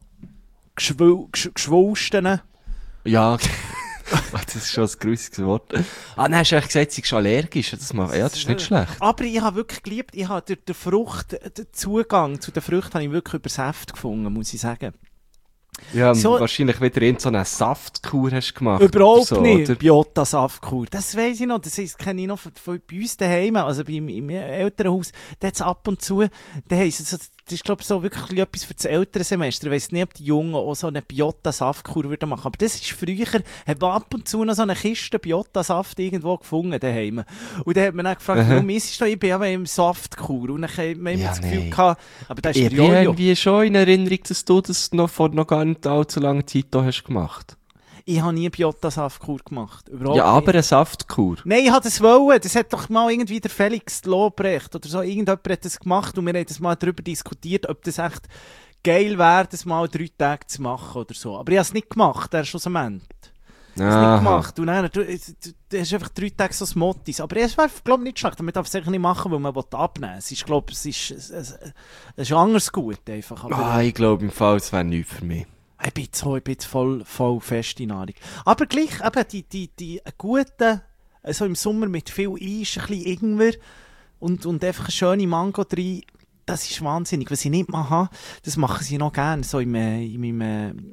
Speaker 2: Geschwulsten.
Speaker 3: Ja. Das ist schon ein grusiges Wort. Dann hast du eigentlich gesagt, sie ist allergisch. Das ist nicht schlecht.
Speaker 2: Aber ich habe wirklich geliebt, ich habe durch den Zugang zu den Früchten habe ich wirklich über Säfte gefunden, muss ich sagen.
Speaker 3: Ja,
Speaker 2: So-
Speaker 3: wahrscheinlich wieder so eine Saftkur hast du gemacht.
Speaker 2: Überhaupt
Speaker 3: oder so,
Speaker 2: nicht.
Speaker 3: oder?
Speaker 2: Biota-Saftkur. Das weiss ich noch. Das kenne ich noch von bei uns daheim. Also im Elternhaus. Da hat es ab und zu, da haben sie so, das ist, glaube ich, so wirklich etwas für das Elternsemester. Ich weiss nicht, ob die Jungen auch so eine Biota-Saftkur würden machen. Aber das ist früher, hat man ab und zu noch so eine Kiste Biota-Saft irgendwo gefunden daheim. Und dann hat man dann gefragt, warum isst du? Ich bin eben im Saftkur. Und dann hat man immer
Speaker 3: Ja,
Speaker 2: das Gefühl
Speaker 3: nee.
Speaker 2: gehabt, aber das ist
Speaker 3: Ich
Speaker 2: der
Speaker 3: bin
Speaker 2: Jojo.
Speaker 3: irgendwie schon in Erinnerung, dass du das noch vor noch gar nicht allzu langer Zeit da hast gemacht.
Speaker 2: Ich habe nie Biota-Saftkur gemacht. Überhaupt
Speaker 3: Ja,
Speaker 2: nicht.
Speaker 3: aber eine Saftkur.
Speaker 2: Nein, ich wollte das wollen. Das hat doch mal irgendwie der Felix Lobrecht oder so. Irgendjemand hat das gemacht und wir haben das mal darüber diskutiert, ob das echt geil wäre, das mal 3 Tage zu machen oder so. Aber ich habe es nicht gemacht, der Schlussendlich. Ich habe es nicht gemacht. Und dann, du hast einfach 3 Tage so Smottis. Aber es wäre, glaube ich, nicht schlecht. Man darf es eigentlich nicht machen, weil man abnehmen will. Es ist, glaube ich, es ist anderes gut einfach. Aber,
Speaker 3: Ich glaube im Fall, es wäre nichts für mich.
Speaker 2: ich bin jetzt voll fest in Nahrung. Aber gleich, eben, die guten, so im Sommer mit viel Eis, ein bisschen Ingwer und einfach eine schöne Mango drin, das ist wahnsinnig. Was ich nicht mal habe, das machen sie noch gerne, so in meinem,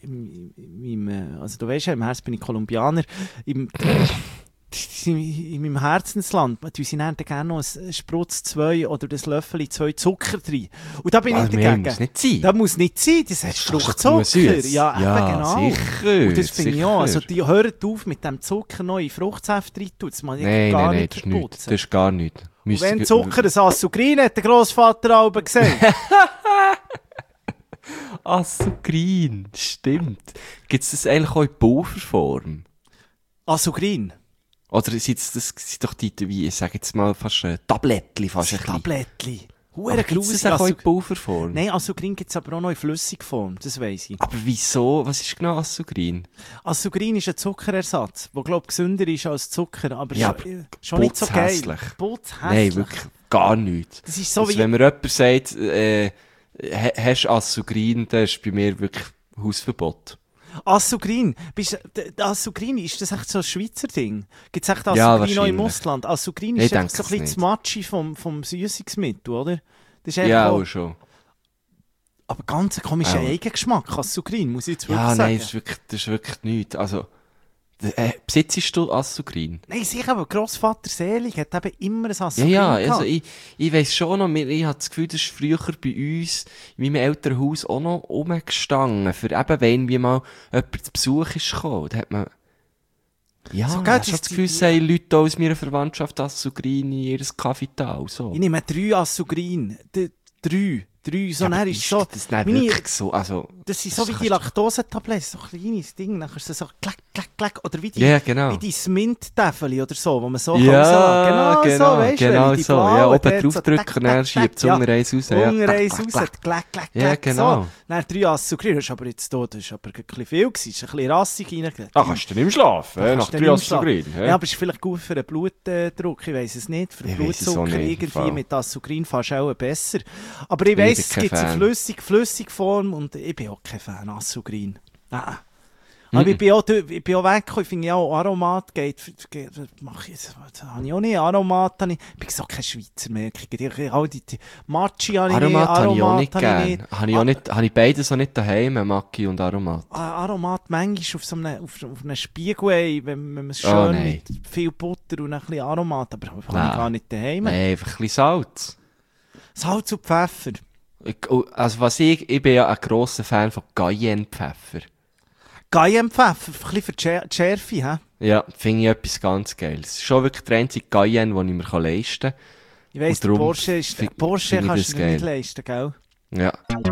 Speaker 2: also du weißt ja, im Herzen bin ich Kolumbianer, in meinem Herzensland tun sie dann gerne noch ein Sprutz 2 oder das Löffel 2 Zucker drin. Und da bin ich dagegen.
Speaker 3: Muss nicht sein.
Speaker 2: Das muss nicht sein, das hat
Speaker 3: ist doch schon
Speaker 2: Fruchtzucker.
Speaker 3: süß.
Speaker 2: Ja, eben, genau.
Speaker 3: Sicher.
Speaker 2: Und das finde ich
Speaker 3: sicher.
Speaker 2: auch. Also, die hören auf mit dem Zucker noch in Fruchtsaft rein tun. Das mag ich
Speaker 3: Nein,
Speaker 2: gar
Speaker 3: das
Speaker 2: nicht
Speaker 3: ist nichts.
Speaker 2: verputzen.
Speaker 3: Das ist gar nichts.
Speaker 2: Und wenn Zucker ein Assugrin hat, der Grossvater Alben gesagt.
Speaker 3: Assugrin, stimmt. Gibt es das eigentlich auch in Pulverform?
Speaker 2: Assugrin?
Speaker 3: Oder sind das sind doch die, wie ich sage jetzt mal, fast Tablettchen, fast ein bisschen.
Speaker 2: Tablettli. Hure
Speaker 3: Gibt's
Speaker 2: grusig.
Speaker 3: das auch in Pulverform?
Speaker 2: Nein, Assugrin gibt's aber auch noch in Flüssigform, das weiss ich.
Speaker 3: Aber wieso? Was ist genau Assugrin?
Speaker 2: Assugrin ist ein Zuckerersatz, der, glaube ich, gesünder ist als Zucker, aber,
Speaker 3: Ja,
Speaker 2: schon nicht so geil.
Speaker 3: putzhässlich.
Speaker 2: Putzhässlich.
Speaker 3: Nein, wirklich gar nichts.
Speaker 2: Das ist so
Speaker 3: Also,
Speaker 2: wie...
Speaker 3: wenn mir jemand sagt, hast du Assugrin, dann ist bei mir wirklich Hausverbot.
Speaker 2: Assugrin. Assugrin, ist das echt so ein Schweizer Ding? Gibt es echt
Speaker 3: Ja,
Speaker 2: Assugrin auch im
Speaker 3: wahrscheinlich.
Speaker 2: Ausland? Assugrin
Speaker 3: Ich
Speaker 2: ist einfach
Speaker 3: denke
Speaker 2: so ein bisschen
Speaker 3: es
Speaker 2: das Matschi vom Süßungsmittel, oder? Das ist
Speaker 3: Ja,
Speaker 2: einfach
Speaker 3: auch schon.
Speaker 2: aber ganz ein komischer
Speaker 3: Auch.
Speaker 2: Eigengeschmack, Assugrin, muss ich jetzt wirklich
Speaker 3: Ja,
Speaker 2: sagen.
Speaker 3: nein, das ist wirklich nichts. Also, besitzt du Assugrin?
Speaker 2: Nein, sicher, aber Grossvater Selig hat eben immer ein
Speaker 3: Ja,
Speaker 2: Assugrin
Speaker 3: ja,
Speaker 2: gehabt.
Speaker 3: also ich weiss schon noch, ich habe das Gefühl, das ist früher bei uns, in meinem Elternhaus auch noch rumgestanden, für eben, wenn wie mal jemand zu Besuch ist gekommen, da hat man, ja,
Speaker 2: So,
Speaker 3: ich
Speaker 2: gell,
Speaker 3: habe
Speaker 2: das
Speaker 3: schon das
Speaker 2: ist
Speaker 3: Gefühl, es haben Leute aus meiner Verwandtschaft Assugrin in ihr Kapital, so.
Speaker 2: Ich nehme 3 Assugrin. 3, so
Speaker 3: Ja,
Speaker 2: nachher
Speaker 3: aber
Speaker 2: ist so...
Speaker 3: das dann
Speaker 2: meine-
Speaker 3: wirklich so, also,
Speaker 2: Das sind so
Speaker 3: das
Speaker 2: wie
Speaker 3: kannst
Speaker 2: die
Speaker 3: du-
Speaker 2: Laktosetabletten, so ein kleines Ding, dann kannst du so klack, klack, klack, oder wie die,
Speaker 3: Ja, genau.
Speaker 2: wie die Smint-Täfeli oder so, wo man so
Speaker 3: Ja,
Speaker 2: rauslassen kann.
Speaker 3: genau,
Speaker 2: Weisst du,
Speaker 3: genau
Speaker 2: welche, die
Speaker 3: so.
Speaker 2: blauen,
Speaker 3: Ja, oben
Speaker 2: dort
Speaker 3: drauf
Speaker 2: so
Speaker 3: drücken,
Speaker 2: tack,
Speaker 3: dann
Speaker 2: tack,
Speaker 3: schiebt es
Speaker 2: tack,
Speaker 3: unten eins raus. Ja,
Speaker 2: Unten eins
Speaker 3: klack,
Speaker 2: raus,
Speaker 3: klack,
Speaker 2: klack, klack,
Speaker 3: Ja,
Speaker 2: klack,
Speaker 3: genau.
Speaker 2: so. Dann 3 Assugrin, das ist aber jetzt da, das ist aber ein bisschen viel gewesen, das ist ein bisschen rassig reingelegt.
Speaker 3: Ah, kannst du nicht mehr schlafen,
Speaker 2: Da
Speaker 3: nach
Speaker 2: kannst du
Speaker 3: 3
Speaker 2: nicht mehr
Speaker 3: Assugrin.
Speaker 2: schlafen. Ja, aber es ist vielleicht gut für den Blutdruck, ich weiss es nicht. Für den
Speaker 3: Ich weiss es auch
Speaker 2: Blutzucker
Speaker 3: nicht, im
Speaker 2: irgendwie
Speaker 3: Fall.
Speaker 2: mit Assugrin fast auch besser. Aber ich
Speaker 3: Bin
Speaker 2: weiss,
Speaker 3: ich
Speaker 2: es
Speaker 3: kein
Speaker 2: gibt eine
Speaker 3: Fan.
Speaker 2: Flüssigform und ich bin auch kein Fan Assugrin. Ah. Aber ich bin auch weggekommen, ich finde ja auch Aromat mache ich, das habe ich auch nicht, Aromat habe ich bin so kein Schweizer mehr, all die Matschi habe ich nicht,
Speaker 3: Aromat habe ich auch nicht
Speaker 2: habe ich
Speaker 3: gern. Habe ich beides auch nicht daheim, Maggi und Aromat.
Speaker 2: Aromat manchmal auf so einem Spiegelei, wenn man es schön
Speaker 3: nein.
Speaker 2: mit viel Butter und ein bisschen Aromat, aber habe ich
Speaker 3: Nein.
Speaker 2: gar nicht daheim.
Speaker 3: Nein, einfach ein bisschen Salz.
Speaker 2: Salz und Pfeffer.
Speaker 3: Also ich bin ja ein grosser Fan von Cayennepfeffer.
Speaker 2: Cayennepfeffer, ein bisschen für die Schärfe, hä?
Speaker 3: Ja, finde ich etwas ganz Geiles. Es ist schon wirklich der einzige Cayenne, den ich mir leisten kann.
Speaker 2: Ich weiss,
Speaker 3: Und
Speaker 2: der
Speaker 3: darum
Speaker 2: Porsche
Speaker 3: find
Speaker 2: kannst
Speaker 3: ich
Speaker 2: du
Speaker 3: das
Speaker 2: dir nicht
Speaker 3: geil.
Speaker 2: leisten, gell?
Speaker 3: Ja.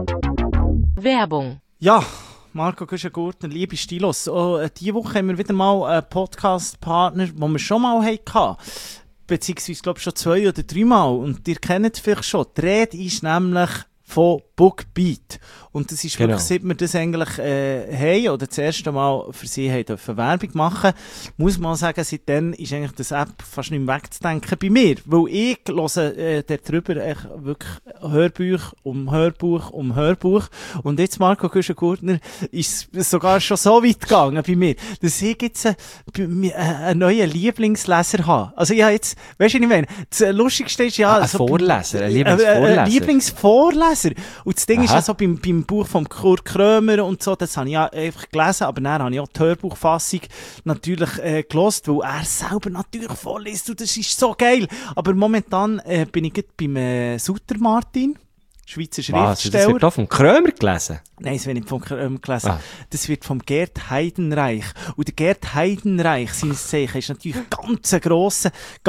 Speaker 4: Werbung.
Speaker 2: Ja, Marco Güschen-Gurtner, liebe Stilos, diese Woche haben wir wieder mal einen Podcast-Partner, den wir schon mal hatten. Beziehungsweise, glaube ich, schon 2 oder 3 Mal. Und ihr kennt es vielleicht schon. Die Rede ist nämlich von Bookbeat. Und das ist
Speaker 3: Genau.
Speaker 2: wirklich, seit wir das eigentlich haben, oder das erste Mal für sie haben dürfen Werbung machen, muss man sagen, seitdem ist eigentlich das App fast nicht mehr wegzudenken bei mir. Weil ich höre dort drüber echt wirklich Hörbuch um Hörbuch um Hörbuch. Und jetzt, Marco Güschen-Gurtner, ist es sogar schon so weit gegangen bei mir, dass ich jetzt einen neuen Lieblingsleser habe. Also ich habe jetzt, weißt du, was ich meine? Das Lustigste ist ja...
Speaker 3: Ein Vorleser, ein Lieblingsvorleser.
Speaker 2: Ein Lieblingsvorleser. Und das Ding ist
Speaker 3: Aha.
Speaker 2: ja so beim Buch von Kurt Krömer und so, das habe ich ja einfach gelesen, aber dann habe ich auch die Hörbuchfassung natürlich gehört, weil er selber natürlich vorliest und das ist so geil. Aber momentan bin ich gerade beim Sutter Martin, Schweizer
Speaker 3: Was? Das
Speaker 2: Schriftsteller.
Speaker 3: wird auch von Krömer gelesen?
Speaker 2: Nein, das wird nicht von gelesen.
Speaker 3: Ah.
Speaker 2: Das wird vom Gerd Heidenreich. Und der Gerd Heidenreich, seines Zeichen, ist natürlich ganz grosser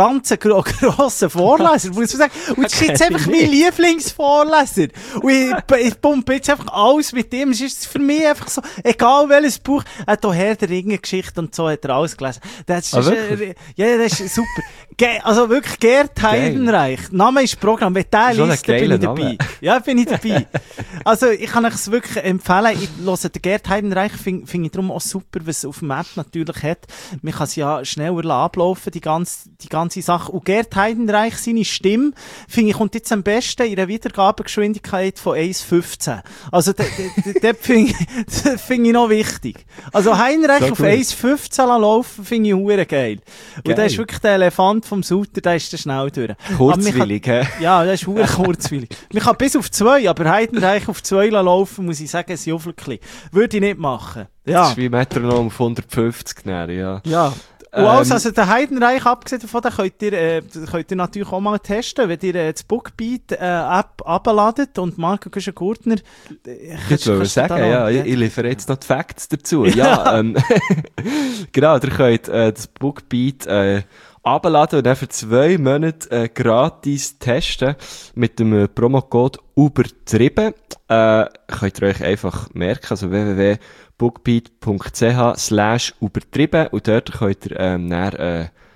Speaker 2: Vorleser, muss man sagen. Und das ist jetzt einfach mein Lieblingsvorleser. Und ich pumpe jetzt einfach alles mit ihm. Es ist für mich einfach so, egal welches Buch, er hat auch Herr der Ringe-Geschichte und so hat er alles gelesen. Das ist,
Speaker 3: wirklich?
Speaker 2: ja, das ist super. Also wirklich Gerd Heidenreich. Name ist Programm. Wenn der
Speaker 3: Schon ein
Speaker 2: liest, dann bin
Speaker 3: geiler
Speaker 2: ich dabei.
Speaker 3: Name.
Speaker 2: Ja, bin ich dabei. Also, ich kann euch es wirklich empfehlen. Ich höre den Gerd Heidenreich, finde ich darum auch super, was es auf dem App natürlich hat. Man kann es ja schneller ablaufen, die ganze Sache. Und Gerd Heidenreich, seine Stimme, finde ich, kommt jetzt am besten in einer Wiedergabegeschwindigkeit von 1,15. Also, das finde ich noch wichtig. Also, Heidenreich
Speaker 3: So
Speaker 2: auf
Speaker 3: gut.
Speaker 2: 1,15 laufen, finde ich hure geil. Und
Speaker 3: Geil.
Speaker 2: der ist wirklich der Elefant vom Sutter, der ist da schnell durch.
Speaker 3: Kurzwillig, hä?
Speaker 2: Ja, das ist hure kurzwillig. Man kann bis auf 2, aber Heidenreich auf 2 laufen, muss ich sagen, ein Juffelchen. Würde ich nicht machen.
Speaker 3: Das
Speaker 2: Ja.
Speaker 3: ist wie Metronom auf 150 näher, ja.
Speaker 2: Ja. Und also der Heidenreich, abgesehen davon, den könnt ihr natürlich auch mal testen, wenn ihr das Bookbeat App abladet und Marco Güschen-Gurtner.
Speaker 3: Ich würde sagen, ja, ich liefere jetzt noch die Facts dazu. Ja, genau, ihr könnt das Bookbeat abladen und dann für 2 Monate gratis testen mit dem Promocode übertrieben. Könnt ihr euch einfach merken, also www.bookbeat.ch/übertrieben und dort könnt ihr dann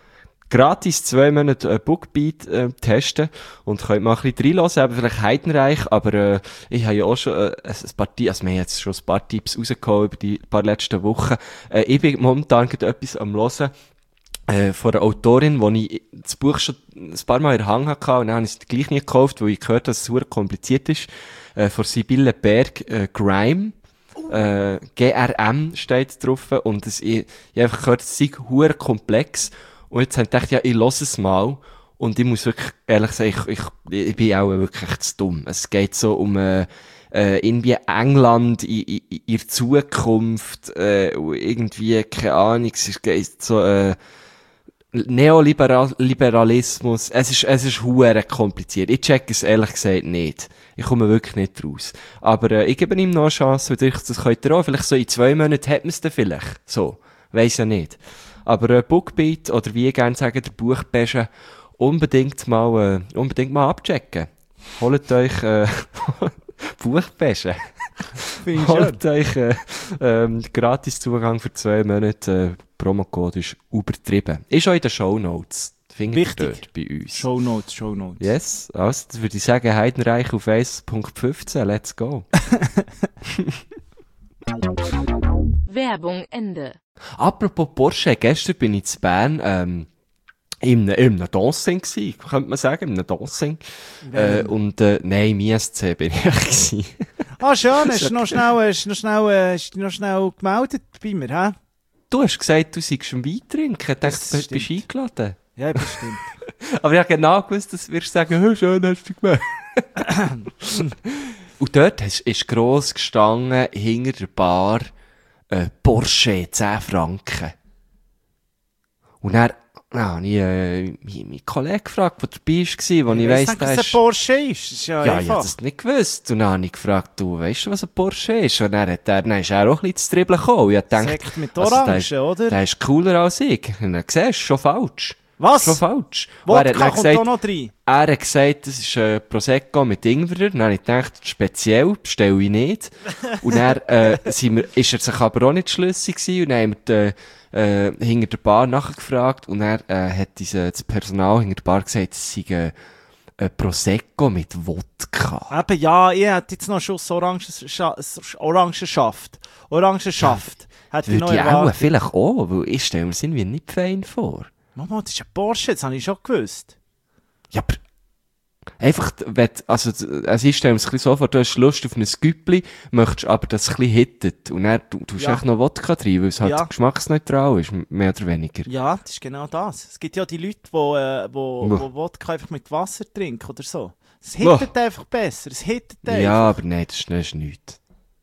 Speaker 3: gratis 2 Monate Bookbeat testen und könnt mal ein bisschen reinhören, eben vielleicht Heidenreich, aber ich habe ja auch schon ein paar Tipps, also wir haben jetzt schon ein paar Tipps rausgehauen über die paar letzten Wochen. Ich bin momentan gerade etwas am Hören von einer Autorin, wo ich das Buch schon ein paar Mal in der Hand hatte und dann habe ich es gleich nicht gekauft, weil ich gehört habe, dass es super kompliziert ist. Von Sibylle Berg, Grime. GRM steht drauf und ich habe einfach gehört, es sei hure komplex und jetzt habe ich gedacht, ja, ich höre es mal und ich muss wirklich ehrlich sagen, ich bin auch wirklich zu dumm. Es geht so um irgendwie England in der Zukunft, irgendwie, keine Ahnung, es geht so Neoliberalismus, es ist hure kompliziert. Ich check es ehrlich gesagt nicht. Ich komme wirklich nicht raus. Aber ich gebe ihm noch eine Chance, und das könnt ihr auch. Vielleicht so in 2 Monaten hat man es dann vielleicht. So. Weiss ja nicht. Aber Bookbeat, oder wie ich gerne sage, der Buchbesche, unbedingt mal abchecken. Holt euch Buchbesche. Holt euch gratis Zugang für 2 Monate. Promocode ist übertrieben. Ist auch in den Shownotes. Findet ihr dort bei uns.
Speaker 2: Shownotes.
Speaker 3: Yes, also das würde ich sagen, Heidenreich auf 1.15, let's go.
Speaker 4: Werbung Ende.
Speaker 3: Apropos Porsche, gestern bin ich in Bern in einem Dancing gsi, könnte man sagen, in einem Dancing. Und nein, im ISC bin ich gsi.
Speaker 2: Ah, schön, hast du noch schnell gemeldet bei mir, hä?
Speaker 3: Du hast gesagt, du seist schon Wein trinken. Ich dachte, du bist eingeladen.
Speaker 2: Ja, bestimmt.
Speaker 3: Aber ich habe genau gewusst, dass du wirst sagen, hey, schön hast du gemacht. Und dort ist gross gestanden, hinter der Bar, Porsche, 10 Franken. Und dann habe ich meinen Kollegen gefragt, der dabei war, wo ich weiss,
Speaker 2: dass es ein Porsche ist. Das ist ja
Speaker 3: ich
Speaker 2: einfach.
Speaker 3: habe das nicht gewusst. Und dann habe ich gefragt, du weisst du, was ein Porsche ist? Und dann ist er auch ein bisschen zu dribbeln gekommen. Ich habe gedacht,
Speaker 2: Sekt mit Orange, oder?
Speaker 3: Der ist cooler als ich. Und dann siehst du, schon falsch.
Speaker 2: Was?
Speaker 3: Schon falsch.
Speaker 2: Wodka kommt da noch rein?
Speaker 3: Er hat gesagt, das ist Prosecco mit Ingwer. Dann habe ich gedacht, speziell, bestelle ich nicht. Und dann ist er sich aber auch nicht schlüssig gewesen. Und dann haben wir hinter der Bar nachgefragt. Und er hat das Personal hinter der Bar gesagt, es sei Prosecco mit Wodka.
Speaker 2: Eben, ja, ich hätte jetzt noch einen Schuss Orangenschaft. Hätte ich noch
Speaker 3: Würde ich auch
Speaker 2: erwartet.
Speaker 3: vielleicht auch, weil ich stelle mir es irgendwie nicht fein vor.
Speaker 2: Mama, das ist ein Porsche, das habe ich schon gewusst.
Speaker 3: Ja, aber einfach, also ich stelle mir es ein bisschen so vor, du hast Lust auf ein Güppli, möchtest aber, dass es ein bisschen hittet. Und dann tust du echt noch Wodka rein, weil es halt geschmacksneutral ist, mehr oder weniger.
Speaker 2: Ja, das ist genau das. Es gibt ja die Leute, die Wodka einfach mit Wasser trinken oder so. Es hittet einfach besser,
Speaker 3: Ja, aber nein, das ist nichts.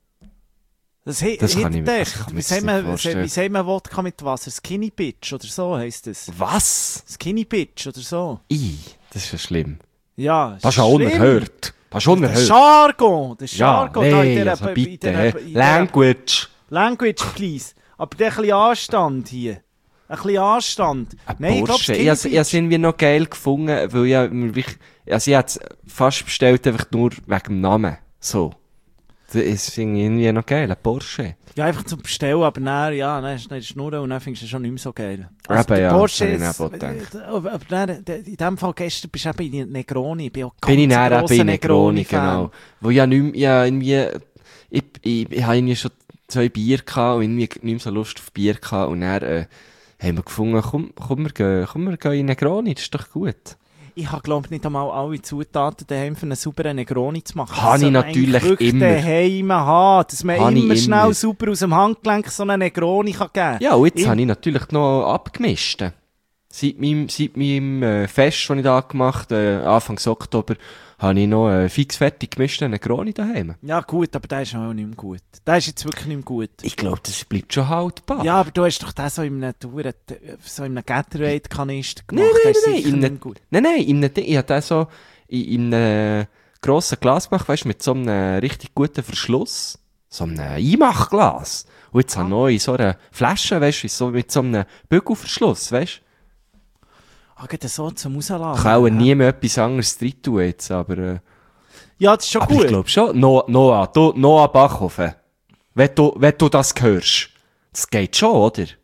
Speaker 2: Das
Speaker 3: kann ich mir
Speaker 2: wie sagt man Wodka mit Wasser? Skinny Bitch oder so heisst es.
Speaker 3: Was?
Speaker 2: Skinny Bitch oder so.
Speaker 3: Das ist ja schlimm.
Speaker 2: Ja,
Speaker 3: das ist ja unerhört. Das ist unerhört.
Speaker 2: Jargon. Das ist
Speaker 3: ja,
Speaker 2: Jargon.
Speaker 3: nee, also bitte. Language,
Speaker 2: please. Aber der ein bisschen Anstand hier. Ein bisschen Anstand.
Speaker 3: Nein, ich glaube, ich habe es irgendwie noch geil gefunden, weil ich habe es fast bestellt, einfach nur wegen dem Namen. So. Das ist irgendwie noch geil, ein Porsche.
Speaker 2: Ja, einfach zum Bestellen, aber dann ist es schnurren und dann findest du es schon nicht mehr so geil.
Speaker 3: Also aber ja,
Speaker 2: Porsche
Speaker 3: ist,
Speaker 2: aber dann, in dem Fall gestern bist du eben in Negroni.
Speaker 3: Bin ich näher in Negroni, genau. Wo ich ich habe irgendwie schon 2 Bier gehabt und irgendwie nicht mehr so Lust auf Bier gehabt und dann haben wir gefunden, komm, wir gehen in Negroni, das ist doch gut.
Speaker 2: Ich habe, glaube ich, nicht einmal alle Zutaten daheim für einen sauberen Negroni zu machen.
Speaker 3: Habe ich natürlich immer.
Speaker 2: Daheim haben, dass man immer schnell sauber aus dem Handgelenk so einen Negroni geben kann.
Speaker 3: Ja, und jetzt habe ich natürlich noch abgemischt. Seit meinem Fest, das ich da gemacht habe, Anfang Oktober, habe ich noch fix fertig gemischten Negroni daheim.
Speaker 2: Ja gut, aber der ist auch nicht mehr gut. Der ist jetzt wirklich nicht mehr gut.
Speaker 3: Ich glaube, das bleibt schon haltbar.
Speaker 2: Ja, aber du hast doch den so in einem Gatorade-Kanister gemacht.
Speaker 3: Nein, ich habe den so in einem grossen Glas gemacht, weißt du, mit so einem richtig guten Verschluss. So einem Einmachglas. Und jetzt habe ich noch in so einer Flasche, weißt du, so mit so einem Bügelverschluss, weißt du.
Speaker 2: Geht so zum Rausladen.
Speaker 3: Ich kann auch nie mehr etwas anderes drin tun jetzt, aber...
Speaker 2: Ja, das ist schon
Speaker 3: aber
Speaker 2: gut.
Speaker 3: Ich glaube schon. Noah Bachhofen. Wenn du das hörst, das geht schon, oder?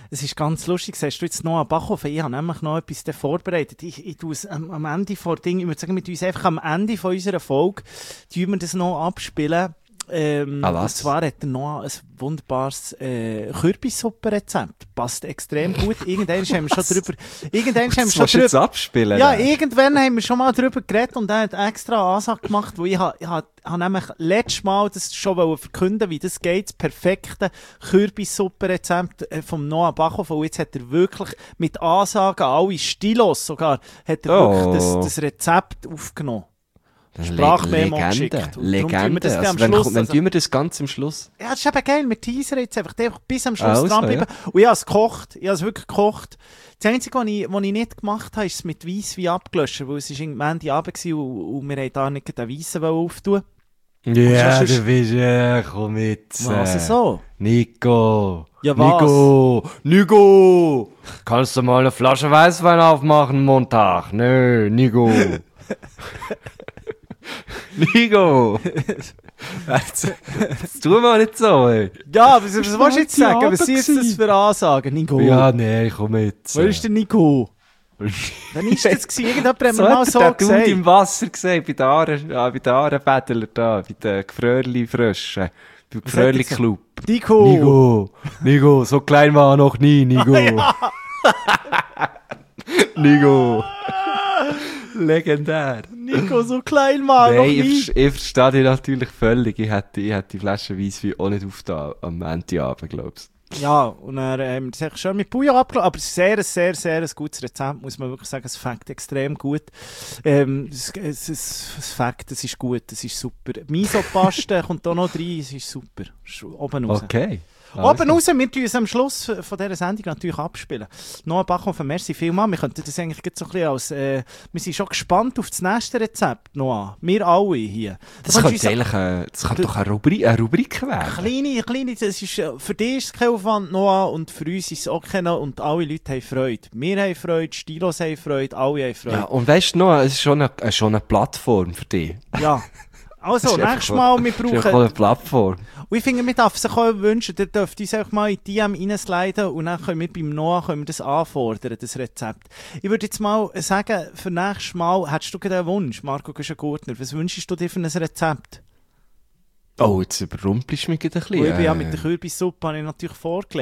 Speaker 2: Es ist ganz lustig, sagst du jetzt noch an Bachhofen, ich habe nämlich noch etwas vorbereitet. Ich tue es am Ende vor Ding, ich würde sagen, wir tun es einfach am Ende von unserer Folge, tun wir das noch abspielen. Und zwar hat er noch ein wunderbares Kürbissuppe-Rezept. Passt extrem gut. Irgendwann haben wir schon drüber...
Speaker 3: Was jetzt abspielen?
Speaker 2: Ja, irgendwann haben wir schon mal drüber geredet und er hat extra eine Ansage gemacht, wo ich habe nämlich letztes Mal das schon verkünden, wie das geht, das perfekte Kürbissuppe-Rezept vom Noah Bachhofen. Und jetzt hat er wirklich mit Ansagen, alle Stilos sogar, hat er wirklich das Rezept aufgenommen. Sprachmemo geschickt.
Speaker 3: Legende. Wenn tun wir das ganz am Schluss?
Speaker 2: Ja, das ist eben geil. Wir teasern jetzt einfach bis am Schluss dranbleiben. Ja. Und ich habe es gekocht. Ich habe es wirklich gekocht. Das Einzige, was ich nicht gemacht habe, ist es mit Weisswein abgelöscht, weil es war am Ende Abend und wir wollten da nicht den Weissen auftun.
Speaker 3: Ja, du bist komm mit.
Speaker 2: Was so?
Speaker 3: Nico.
Speaker 2: Ja, was?
Speaker 3: Nico. Kannst du mal eine Flasche Weißwein aufmachen Montag? Nö, Nico. Nico! Jetzt tu mal nicht so, ey.
Speaker 2: Ja, aber was willst du jetzt sagen? Was ist das für Ansagen, Nico?
Speaker 3: Ja, nee, komm mit.
Speaker 2: Wo ist der Nico? Wann ist das gewesen? Irgendjemand hat mir mal so
Speaker 3: gesagt.
Speaker 2: gesagt.
Speaker 3: Du im Wasser gesehen, bei den Ahrenbädler da, bei den Gefröhrli-Fröschen, beim Gefröhrli-Club. Nico, so klein war er noch nie, Nico. Ja. Nico. Legendär.
Speaker 2: Nico, so klein war noch nie.
Speaker 3: Ich verstehe dich natürlich völlig. Ich hätte die Flasche Weisswein auch nicht aufgetan am Montagabend, glaubst du.
Speaker 2: Ja, und dann das habe schon mit Bouillon abgelassen, aber es ist sehr, sehr ein gutes Rezept, muss man wirklich sagen. Es fängt extrem gut. Es fängt, es ist gut, es ist super. Miso-Paste kommt da noch rein, es ist super. Oben raus.
Speaker 3: Okay.
Speaker 2: Oben raus, wir tun es am Schluss von dieser Sendung natürlich abspielen. Noah Bachhofen, merci vielmals. Wir könnten das eigentlich so ein bisschen als... wir sind schon gespannt auf das nächste Rezept, Noah. Wir alle hier.
Speaker 3: Das könnte doch eine Rubrik werden.
Speaker 2: Kleine, das ist, für dich ist es kein Aufwand, Noah, und für uns ist es auch kein, und alle Leute haben Freude. Wir haben Freude, Stilos haben Freude, alle haben Freude.
Speaker 3: Ja, und weißt du, Noah, es ist schon eine Plattform für dich.
Speaker 2: Ja. Also, nächstes Mal, wir brauchen...
Speaker 3: eine Plattform.
Speaker 2: Und ich finde, wir dürfen sich auch wünschen, ihr dürft uns auch mal in die DM reinsliden und dann können wir beim Noah das anfordern, das Rezept. Ich würde jetzt mal sagen, für nächstes Mal, hättest du einen Wunsch, Marco Güschen-Gurtner? Was wünschst du dir für ein Rezept?
Speaker 3: Oh, jetzt überrumpelst du mich ein bisschen.
Speaker 2: Ich bin ja mit der Kürbissuppe habe ich natürlich vorgelegt.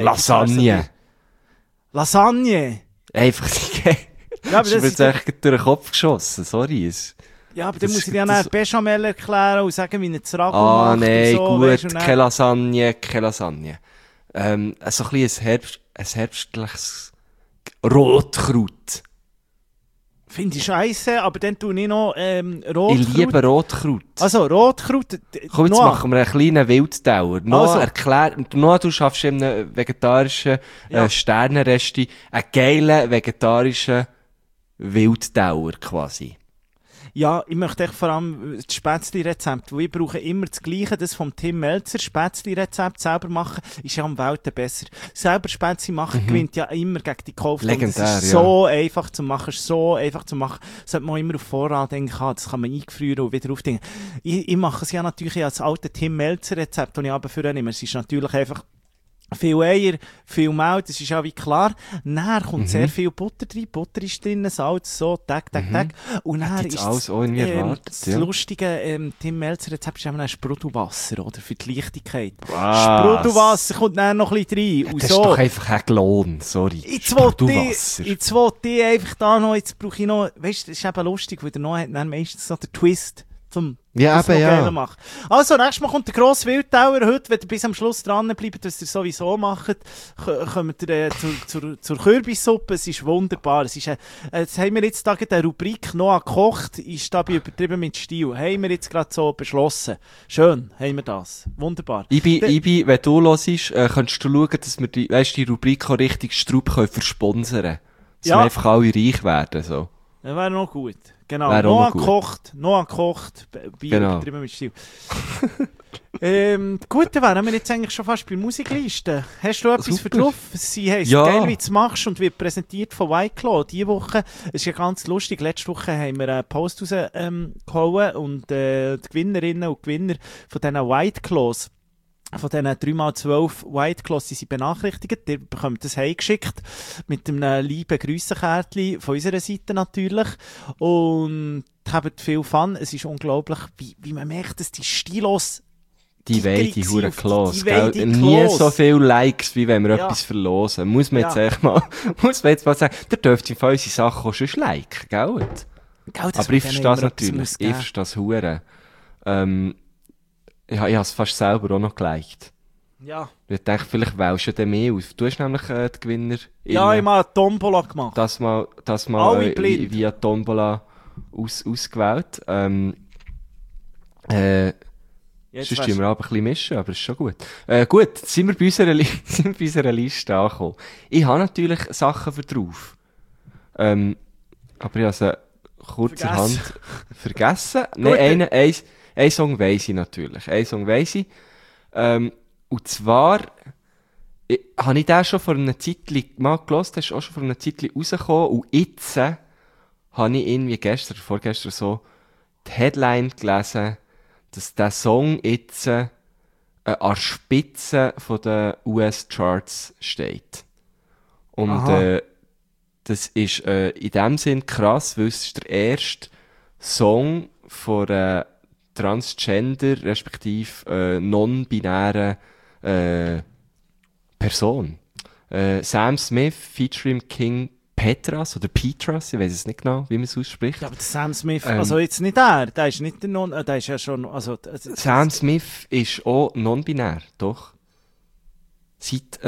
Speaker 3: Lasagne? Einfach die ja, aber das ist mir echt durch den Kopf geschossen, sorry.
Speaker 2: Ja, aber dann muss ich dir dann Bechamel erklären und sagen, wie ein Ragu macht.
Speaker 3: Nein,
Speaker 2: so,
Speaker 3: gut,
Speaker 2: weißt,
Speaker 3: keine Lasagne. So ein bisschen ein herbstliches Rotkraut.
Speaker 2: Finde ich scheisse, aber dann tue ich noch Rotkraut.
Speaker 3: Ich liebe Rotkraut.
Speaker 2: Also, Rotkraut.
Speaker 3: Komm, jetzt machen wir einen kleinen Wilddauer. Noah, du schaffst in einem vegetarischen Sternenresti einen geilen vegetarischen Wilddauer quasi.
Speaker 2: Ja, ich möchte echt vor allem das Spätzli-Rezept, weil ich brauche immer das Gleiche, das vom Tim Melzer, Spätzli-Rezept selber machen, ist ja am Welten besser. Selber Spätzli machen gewinnt ja immer gegen die Kauf.
Speaker 3: Legendär,
Speaker 2: das ist so einfach zu machen, sollte man immer auf Vorrat denken, das kann man eingefrieren und wieder aufdenken. Ich mache es ja natürlich als alte Tim Melzer-Rezept, das ich aber für nehme. Es ist natürlich einfach viel Eier, viel Mehl, das ist ja wie klar. Dann kommt sehr viel Butter rein, Butter ist drin, Salz, so, Tag. Und dann ist das lustige Tim Melzer Rezept ist eben ein Sprudelwasser, oder? Für die Leichtigkeit. Sprudelwasser kommt dann noch ein bisschen rein. Und
Speaker 3: das
Speaker 2: so.
Speaker 3: Ist doch einfach ein Lohn, sorry.
Speaker 2: Jetzt wollte ich einfach da noch, jetzt brauche ich noch, weißt du, das ist eben lustig, weil der noch hat dann meistens noch den Twist zum machen. Also, nächstes Mal kommt der grosse Wilddauer. Heute, wenn ihr bis am Schluss dran bleibt, was ihr sowieso macht, kommt ihr zur Kürbissuppe. Es ist wunderbar. Jetzt haben wir jetzt da eine Rubrik Noah kocht, ist da bei übertrieben mit Stil. Haben wir jetzt gerade so beschlossen. Schön, haben wir das. Wunderbar.
Speaker 3: Ibi, wenn du hörst, könntest du schauen, dass wir die Rubrik auch richtig Strub versponsern können. Dass wir einfach alle reich werden, so.
Speaker 2: Das wäre noch gut. Genau, Noah kocht, bei übertrieben mit Stil. Gut, dann wären wir jetzt eigentlich schon fast bei Musiklisten. Hast du etwas für drauf? Sie heisst «Geil, wie du es machst» und wird präsentiert von White Claw. Diese Woche, es ist ja ganz lustig, letzte Woche haben wir einen Post rausgehauen und die Gewinnerinnen und Gewinner von diesen White Claws von diesen 3x12 White Claws, die sind benachrichtigt. Ihr bekommt das heimgeschickt mit einem lieben Grüssenkärtchen von unserer Seite natürlich. Und habt viel Fun. Es ist unglaublich, wie man merkt, dass die Stilos
Speaker 3: die wollen die hure Claws,
Speaker 2: die
Speaker 3: gell?
Speaker 2: die
Speaker 3: Nie
Speaker 2: Claws.
Speaker 3: so viele Likes, wie wenn wir etwas verlosen. Muss man jetzt echt mal, muss man jetzt mal sagen, der dürfte von unsere Sachen auch schon liken, gell?
Speaker 2: Gell, das
Speaker 3: Aber ich
Speaker 2: wird
Speaker 3: verstehe
Speaker 2: dann
Speaker 3: es
Speaker 2: immer etwas
Speaker 3: natürlich. Ich
Speaker 2: geben.
Speaker 3: verstehe es hure. Ich habe es fast selber auch noch geliked.
Speaker 2: Ja.
Speaker 3: Ich denke, vielleicht wählst du den mehr aus. Du hast nämlich den Gewinner
Speaker 2: Ja, ich habe mal eine Tombola gemacht.
Speaker 3: das mal
Speaker 2: Alle blind.
Speaker 3: via Tombola ausgewählt.
Speaker 2: Jetzt
Speaker 3: Sonst
Speaker 2: weisst
Speaker 3: tun wir aber ein bisschen mischen, aber ist schon gut. Gut, jetzt sind wir bei unserer Liste angekommen. Ich habe natürlich Sachen für drauf. Aber ich habe sie kurzerhand vergessen. Nein, einen Song weiss ich natürlich. Einen Song weiss ich. Und zwar habe ich den schon vor einer Zeit mal gehört, der ist auch schon vor einer Zeit rausgekommen. Und jetzt habe ich irgendwie gestern oder vorgestern so die Headline gelesen, dass dieser Song jetzt an der Spitze der US-Charts steht. Und das ist in dem Sinn krass, weil es ist der erste Song von einer transgender, respektive non-binären Person. Sam Smith featuring King Petras oder Petras, ich weiß es nicht genau, wie man es ausspricht.
Speaker 2: Ja, aber der Sam Smith, also jetzt nicht der ist nicht der der ist ja schon, also...
Speaker 3: Sam Smith ist auch non-binär, doch. Seit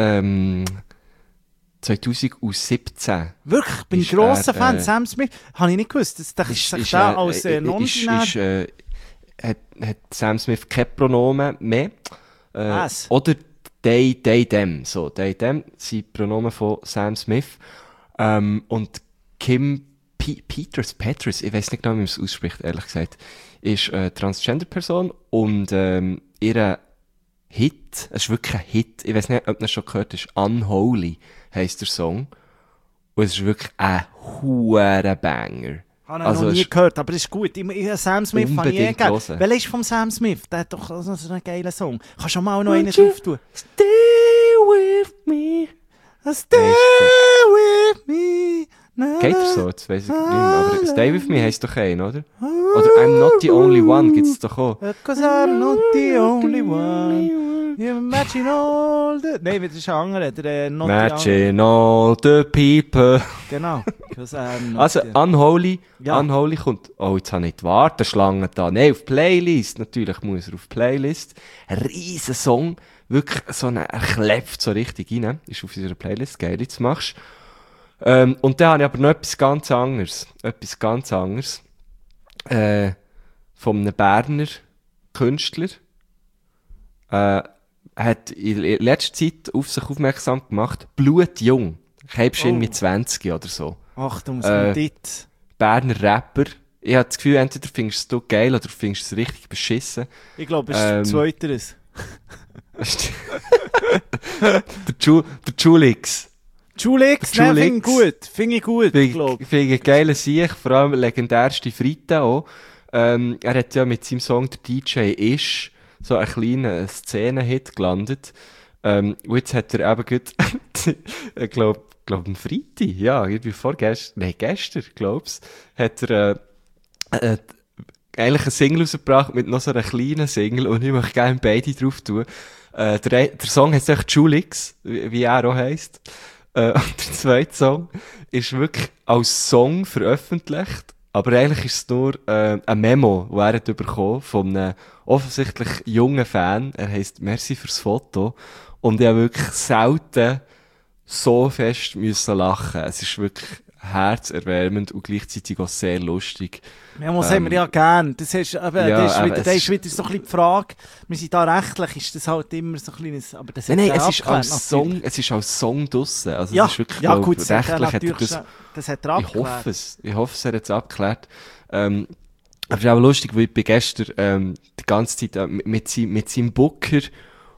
Speaker 3: 2017.
Speaker 2: Wirklich, bin ich
Speaker 3: ist
Speaker 2: grosser
Speaker 3: er,
Speaker 2: Fan. Sam Smith, habe ich nicht gewusst, dass sich der als non-binär...
Speaker 3: Hat Sam Smith kein Pronomen mehr.
Speaker 2: Was?
Speaker 3: Oder they, them. So, they, them sind Pronomen von Sam Smith. Und Kim Petras, ich weiß nicht genau, wie man es ausspricht, ehrlich gesagt, ist eine Transgender-Person und ihr Hit, es ist wirklich ein Hit, ich weiß nicht, ob man es schon gehört hat, Unholy heisst der Song. Und es ist wirklich ein huere Banger.
Speaker 2: Habe ich noch nie gehört, aber das ist gut. Sam Smith habe ich
Speaker 3: unbedingt hören.
Speaker 2: Welcher ist vom Sam Smith? Der hat doch so einen geilen Song. Kannst du mal noch einen drauf tun?
Speaker 3: Stay with me.
Speaker 2: Stay with me.
Speaker 3: Geht er so? Jetzt weiss ich nicht mehr. Aber Stay with me heisst doch einen, oder? Oder I'm not the only one gibt's doch auch.
Speaker 2: Cause I'm not the only one. You're matching all the... Nein, das ist ein anderer. Der not
Speaker 3: Matching all the people.
Speaker 2: Genau. Cause I'm not
Speaker 3: Also,
Speaker 2: the...
Speaker 3: Unholy,
Speaker 2: Ja.
Speaker 3: Unholy kommt... Oh, jetzt habe ich die Warteschlange da. Nein, auf Playlist. Natürlich muss er auf Playlist. Ein riesen Song. Wirklich so er klebt so richtig rein. Ist auf unserer Playlist. Geil, jetzt machst du. Und dann habe ich aber noch etwas ganz anderes. Von einem Berner Künstler. Hat in letzter Zeit auf sich aufmerksam gemacht. Blutjung. Ich habe schon mit 20 oder so.
Speaker 2: Ach, du musst mal dort...
Speaker 3: Berner Rapper. Ich habe das Gefühl, entweder findest du es geil oder findest du es richtig beschissen.
Speaker 2: Ich glaube, es ist Zweiteres.
Speaker 3: der Julix.
Speaker 2: Julix,
Speaker 3: Der
Speaker 2: ne,
Speaker 3: Julix.
Speaker 2: finde ich gut, glaube ich.
Speaker 3: Finde ich geile Sieg, vor allem legendärste Frite auch. Er hat ja mit seinem Song «Der DJ ist» so einen kleinen Szenenhit gelandet. Und jetzt hat er eben gut, ich glaube, am Freitag, ja, irgendwie gestern, glaub's, hat er eigentlich eine Single rausgebracht mit noch so einer kleinen Single und ich möchte gerne beide drauf tun. Der Song heisst echt «Julix», wie er auch heisst. Und der zweite Song ist wirklich als Song veröffentlicht, aber eigentlich ist es nur ein Memo, das er hat bekommen von einem offensichtlich jungen Fan. Er heisst «Merci fürs Foto». Und ich habe wirklich selten so fest müssen lachen. Es ist wirklich herzerwärmend und gleichzeitig auch sehr lustig.
Speaker 2: Ja, das haben wir ja gern. Das ist wieder so ein bisschen die Frage. Wir sind da rechtlich, ist das halt immer so ein kleines, aber das
Speaker 3: Nein,
Speaker 2: hat
Speaker 3: es ist als Song draussen. Also
Speaker 2: ja,
Speaker 3: es ist wirklich,
Speaker 2: gut,
Speaker 3: rechtlich
Speaker 2: hat er das hat er abgeklärt.
Speaker 3: Ich hoffe, er hat es abgeklärt. Aber es ist auch lustig, weil ich bin gestern die ganze Zeit mit seinem Booker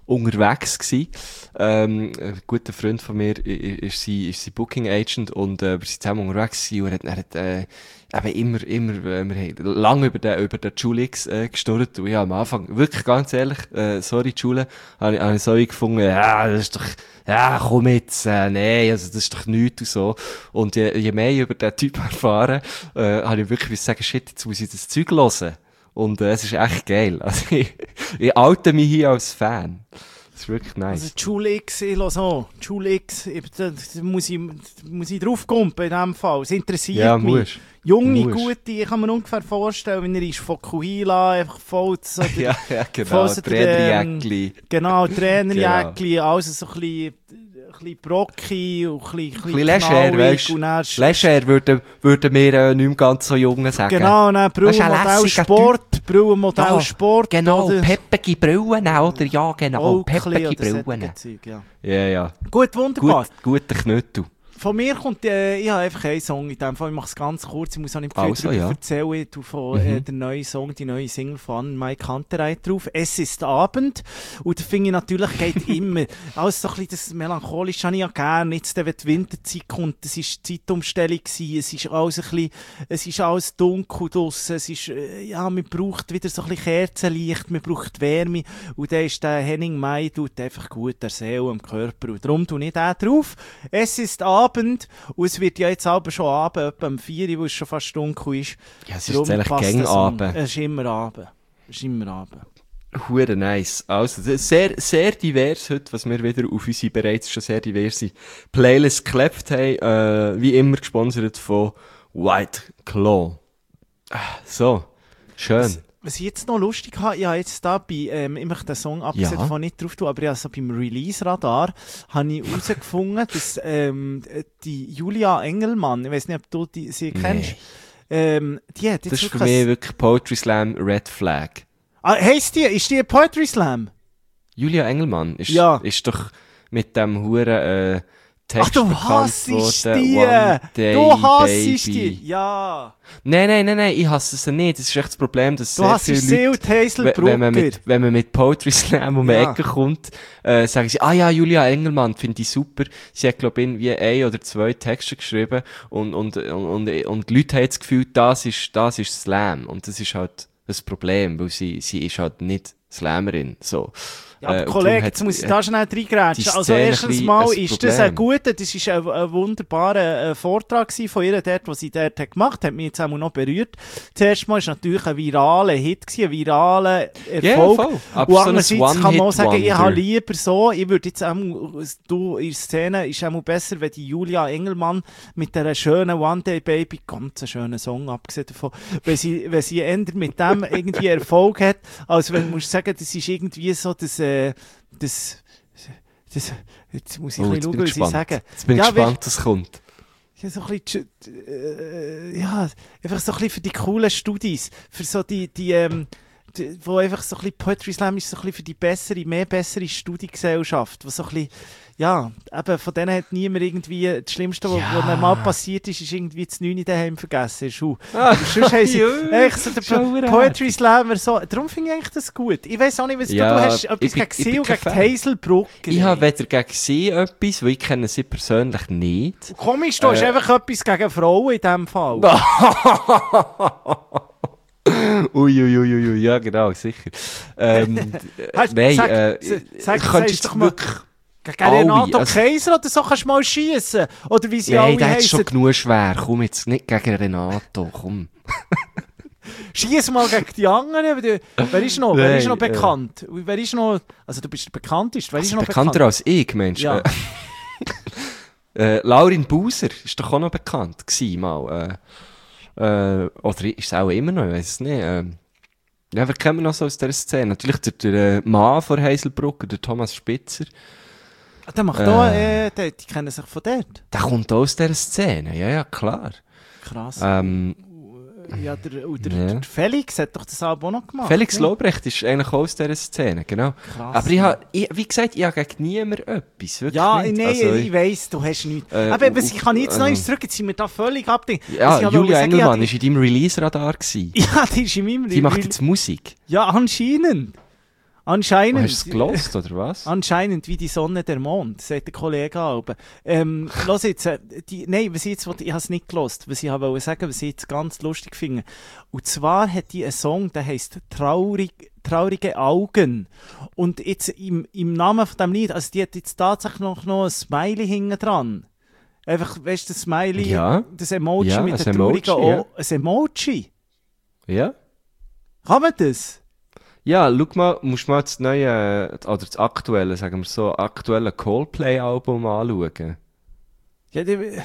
Speaker 3: unterwegs gsi. Ein guter Freund von mir ist sie Booking Agent und wir sind zusammen unterwegs gsi und er hat eben immer, wir haben lange über den Julix gestorrt und ja, am Anfang, wirklich ganz ehrlich, sorry Jule, habe ich so gefunden, ja, das ist doch, ja, komm jetzt, nee, also das ist doch nichts und so. Und je mehr ich über den Typ erfahren, habe ich wirklich sagen, shit, jetzt muss ich das Zeug hören. Und es ist echt geil. Also ich oute mich hier als Fan. Das ist wirklich nice.
Speaker 2: Also Julix, ich höre so, Julix, da muss ich draufkumpen in diesem Fall. Es interessiert mich. Junge, gute, ich kann mir ungefähr vorstellen, wenn er ist von Kuhila, einfach voll so
Speaker 3: ja, genau, Trainerjäckli.
Speaker 2: Genau, Trainerjäckli, also so ein bisschen brockig und ein bisschen
Speaker 3: leger, weisst. Leger würden wir nicht mehr ganz so Jungen sagen.
Speaker 2: Genau, dann Brillenmodell Sport, Brillenmodell Sport.
Speaker 3: Genau, peppige Brillen, oder? Ja, genau, peppige Brillen. Ja.
Speaker 2: Gut, wunderbar.
Speaker 3: Guter Knöttel.
Speaker 2: Von mir kommt, ich habe einfach einen Song in dem Fall, ich mache es ganz kurz, ich muss auch nicht viel darüber erzählen, ich tue von der neuen Song, die neue Single von Mike Kantereit drauf, «Es ist Abend», und da finde ich natürlich, geht immer, alles so ein bisschen das Melancholische habe ich ja gerne, jetzt wenn die Winterzeit kommt, es war Zeitumstellung gewesen, es ist alles ein bisschen, es ist alles dunkel draussen, es ist, ja, man braucht wieder so ein bisschen Kerzenlicht, man braucht Wärme, und dann ist der Henning May, tut einfach gut der Seele, am Körper, und darum tue ich den drauf, «Es ist Abend», und es wird ja jetzt aber schon Abend, etwa um 4 Uhr, wo es schon fast dunkel ist.
Speaker 3: Ja, es ist jetzt eigentlich gegen Abend.
Speaker 2: Es ist immer Abend.
Speaker 3: Hure nice. Also, das ist sehr, sehr divers heute, was wir wieder auf unsere bereits schon sehr diverse Playlist geklebt haben. Wie immer gesponsert von White Claw. So, schön.
Speaker 2: Was ich jetzt noch lustig habe, ich habe jetzt da bei, ich möchte den Song abgesehen davon nicht drauf tun, aber also beim Release-Radar habe ich herausgefunden, dass die Julia Engelmann, ich weiss nicht, ob du sie kennst, die hat jetzt
Speaker 3: das ist für mich wirklich Poetry Slam Red Flag.
Speaker 2: Ah, heisst die? Ist die ein Poetry Slam?
Speaker 3: Julia Engelmann ist doch mit dem Huren Text
Speaker 2: du hasst die! Du hasst die! Ja!
Speaker 3: Nein, ich hasse sie nicht. Das ist echt das Problem, dass
Speaker 2: du sehr viele Leute,
Speaker 3: wenn man mit Poetry Slam um die Ecke kommt, sagen sie, ja, Julia Engelmann, finde ich super. Sie hat, glaube ich, irgendwie 1 oder 2 Texte geschrieben und die Leute haben das Gefühl, das ist Slam. Und das ist halt das Problem, weil sie ist halt nicht Slammerin, so.
Speaker 2: Ja, aber Kollege, jetzt muss ich da schnell reingrätschen. Also erstens mal ist das ein guter, das ist ein wunderbarer Vortrag von ihr dort, was sie dort gemacht hat, mich jetzt auch noch berührt. Zuerst mal ist natürlich ein viraler Hit gewesen, ein viraler Erfolg.
Speaker 3: Yeah,
Speaker 2: und andererseits kann man auch sagen, ich habe lieber so, ich würde jetzt auch, du in der Szene, ist auch besser, wenn die Julia Engelmann mit dieser schönen One Day Baby, ganz einen schönen Song abgesehen davon, wenn sie ändert mit dem irgendwie Erfolg hat, als wenn man sagen, das ist irgendwie so das, jetzt muss ich ein bisschen schauen, was sie sagen.
Speaker 3: Jetzt bin ich gespannt, was kommt.
Speaker 2: Ja, so ein bisschen, einfach so ein bisschen für die coolen Studis, für so wo einfach so ein bisschen Poetry Slam ist, so ein bisschen für die mehr bessere Studiengesellschaft, wo so ein bisschen, ja, eben von denen hat niemand irgendwie, das Schlimmste, was normal passiert ist irgendwie das 9 daheim vergessen. Sonst haben sie echt so der Poetry Slammer so, darum finde ich eigentlich das gut. Ich weiss auch nicht, was du hast etwas gegen sie und gegen Hazelbrugger.
Speaker 3: Ich habe weder gegen sie etwas, weil ich kenne sie persönlich nicht.
Speaker 2: Komisch, du hast einfach etwas gegen Frauen in diesem Fall.
Speaker 3: Ui, ja genau, sicher. Nein,
Speaker 2: sagst doch mal, gegen Renato Kaiser oder so kannst du mal schiessen. Oder wie sie alle heissen.
Speaker 3: Nein, das ist schon genug schwer. Komm jetzt nicht gegen Renato, komm.
Speaker 2: Schiess mal gegen die anderen. Wer ist noch bekannt? Wer ist noch, also du bist der bekannteste. Wer ist noch
Speaker 3: bekannter als ich, Mensch. Ja. Laurin Buser ist doch auch noch bekannt gewesen, mal. Oder ist es auch immer noch, ich weiss es nicht. Ja, wer kennt man noch so aus dieser Szene? Natürlich der Mann von Hazelbrugger, der Thomas Spitzer.
Speaker 2: Der macht auch, die kennen sich von dort.
Speaker 3: Der kommt auch aus dieser Szene, ja, klar.
Speaker 2: Krass. Ja, der Felix hat doch das Album auch noch gemacht.
Speaker 3: Felix Lobrecht ist eigentlich auch aus dieser Szene, genau.
Speaker 2: Krass.
Speaker 3: Aber wie gesagt, ich habe gegen niemand etwas. Wirklich
Speaker 2: ja,
Speaker 3: nicht.
Speaker 2: Nein, also, ich weiss, du hast nichts. Aber ich kann jetzt noch eins zurück, jetzt sind wir da völlig abgedeckt.
Speaker 3: Ja, Julia Engelmann war in deinem Release-Radar.
Speaker 2: Ja, die ist in meinem Release.
Speaker 3: Die macht jetzt Musik.
Speaker 2: Ja, anscheinend. Anscheinend.
Speaker 3: Hast du es gelost, oder was?
Speaker 2: Anscheinend wie die Sonne der Mond, sagt der Kollege Alben. Los jetzt, nein, was ich jetzt wollte, ich habe es nicht gelost, was ich wollte sagen, was ich jetzt ganz lustig finde. Und zwar hat die einen Song, der heisst Traurige Augen. Und jetzt im Namen von dem Lied, also die hat jetzt tatsächlich noch ein Smiley hinten dran. Einfach, weißt du, das Smiley,
Speaker 3: Ja.
Speaker 2: das Emoji
Speaker 3: Ja,
Speaker 2: mit
Speaker 3: ein
Speaker 2: der traurigen
Speaker 3: Emoji, ja.
Speaker 2: Augen. Ein Emoji?
Speaker 3: Ja.
Speaker 2: Kann man das?
Speaker 3: Ja, schau mal, musst mal das neue, oder das aktuelle, sagen wir so, aktuelle Coldplay-Album anschauen.
Speaker 2: Ja,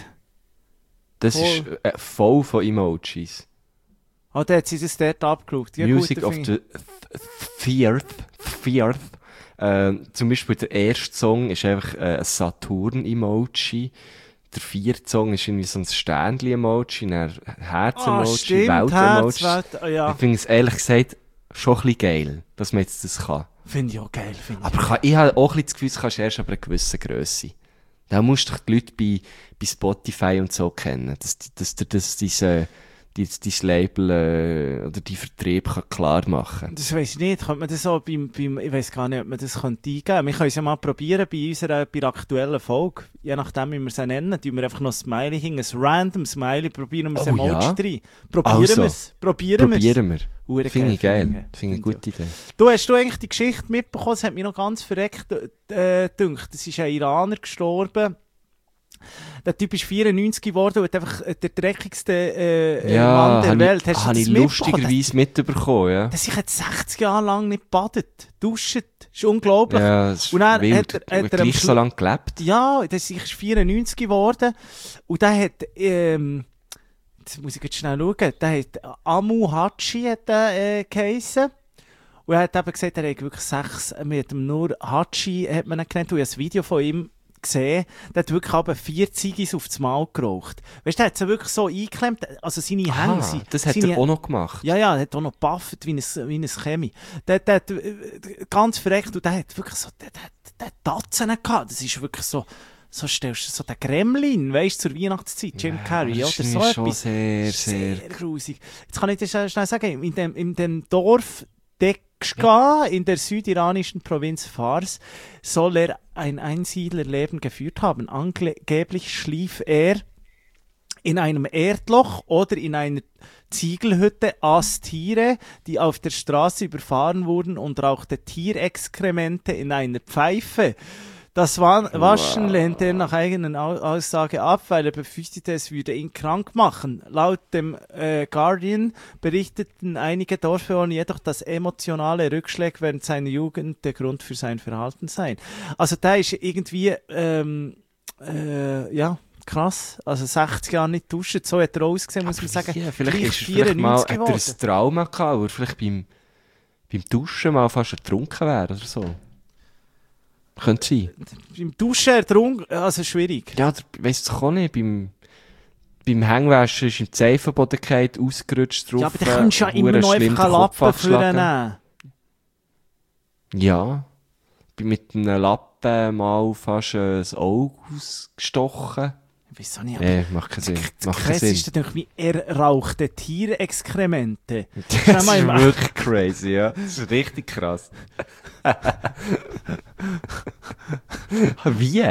Speaker 3: Das
Speaker 2: Voll.
Speaker 3: ist voll von Emojis.
Speaker 2: da hat sie das dort abgeschaut. Ja,
Speaker 3: Music
Speaker 2: gut,
Speaker 3: of
Speaker 2: finde
Speaker 3: the Fearth. Zum Beispiel der erste Song ist einfach ein Saturn-Emoji. Der vierte Song ist irgendwie so ein Sternchen-Emoji, ein Herz-Emoji,
Speaker 2: stimmt,
Speaker 3: Welt-Emoji.
Speaker 2: Ja.
Speaker 3: Ich finde es ehrlich gesagt schon ein bisschen geil, dass man jetzt das kann.
Speaker 2: Finde ich auch geil.
Speaker 3: Aber ich habe auch ein bisschen das Gefühl, das kannst du erst ab einer gewissen Grösse. Da musst du doch die Leute bei Spotify und so kennen, dass dein Label oder dein Vertrieb kann klar machen.
Speaker 2: Das weiss ich nicht. Könnte man das auch ich weiss gar nicht, ob man das könnte eingeben könnte. Wir können es ja mal probieren bei der aktuellen Folge. Je nachdem, wie wir es nennen, tun wir einfach noch ein Smiley hin, ein random Smiley, probieren wir es Emoji rein. Probieren wir es.
Speaker 3: Finde ich geil. Finde ich eine gute Idee.
Speaker 2: Hast du eigentlich die Geschichte mitbekommen? Es hat mich noch ganz verreckt gedacht. Es ist ein Iraner gestorben. Der Typ ist 94 geworden und hat einfach der dreckigste Mann der Welt. Hast du
Speaker 3: habe
Speaker 2: das
Speaker 3: ich lustigerweise mitbekommen, ja.
Speaker 2: Der sich jetzt 60 Jahre lang nicht badet, duscht. Das ist unglaublich.
Speaker 3: Ja, das ist
Speaker 2: und dann
Speaker 3: wild.
Speaker 2: hat er
Speaker 3: Gleich so lange gelebt.
Speaker 2: Ja, der ist 94 geworden und der hat, jetzt muss ich jetzt schnell schauen, der hat Amu Haji hat der, geheissen. Und er hat eben gesagt, er hat wirklich 6, mit dem nur Haji hat man ihn genannt, und ich habe ein Video von ihm gesehen, der hat wirklich aber 4 Ziggis aufs Maul geraucht. Weißt du, der hat sie wirklich so eingeklemmt, also seine Hände sind...
Speaker 3: Das hat er auch noch gemacht.
Speaker 2: Ja, er hat auch noch gebufft wie ein Chemie. Der hat ganz verreckt und der hat wirklich so, der hat Tatzen gehabt, das ist wirklich so stellst du so den Gremlin, weißt du, zur Weihnachtszeit, Jim Carrey, oder
Speaker 3: das
Speaker 2: so
Speaker 3: ist schon
Speaker 2: etwas.
Speaker 3: sehr
Speaker 2: grusig. Jetzt kann ich dir schnell sagen, in dem Dorf Dekshka in der südiranischen Provinz Fars soll er ein Einsiedlerleben geführt haben. Angeblich schlief er in einem Erdloch oder in einer Ziegelhütte, aß Tiere, die auf der Straße überfahren wurden, und rauchte Tierexkremente in einer Pfeife. Das Waschen lehnte er nach eigenen Aussage ab, weil er befürchtete, es würde ihn krank machen. Laut dem Guardian berichteten einige Dorfbewohner jedoch, dass emotionale Rückschläge während seiner Jugend der Grund für sein Verhalten seien. Also da ist irgendwie, ja, krass. Also 60 Jahre nicht duschen, so hat er ausgesehen, muss man sagen.
Speaker 3: Ja, vielleicht hat er ein Trauma gehabt, oder vielleicht beim Duschen mal fast ertrunken wäre oder so. Könnte sein.
Speaker 2: Beim Duschen ertrunken, also schwierig.
Speaker 3: Ja, weißt du auch nicht, beim Hängwaschen ist im Seifenboden gefallen, ausgerutscht drauf.
Speaker 2: Ja, aber da kannst du ja immer noch einfach einen Lappen für nehmen.
Speaker 3: Ja, bin mit einem Lappen mal fast ein Auge ausgestochen.
Speaker 2: Wieso nicht?
Speaker 3: Macht keinen Sinn.
Speaker 2: Das ist natürlich wie er rauchte Tierexkremente.
Speaker 3: Das ist wirklich crazy, ja. Das ist richtig krass. Wie?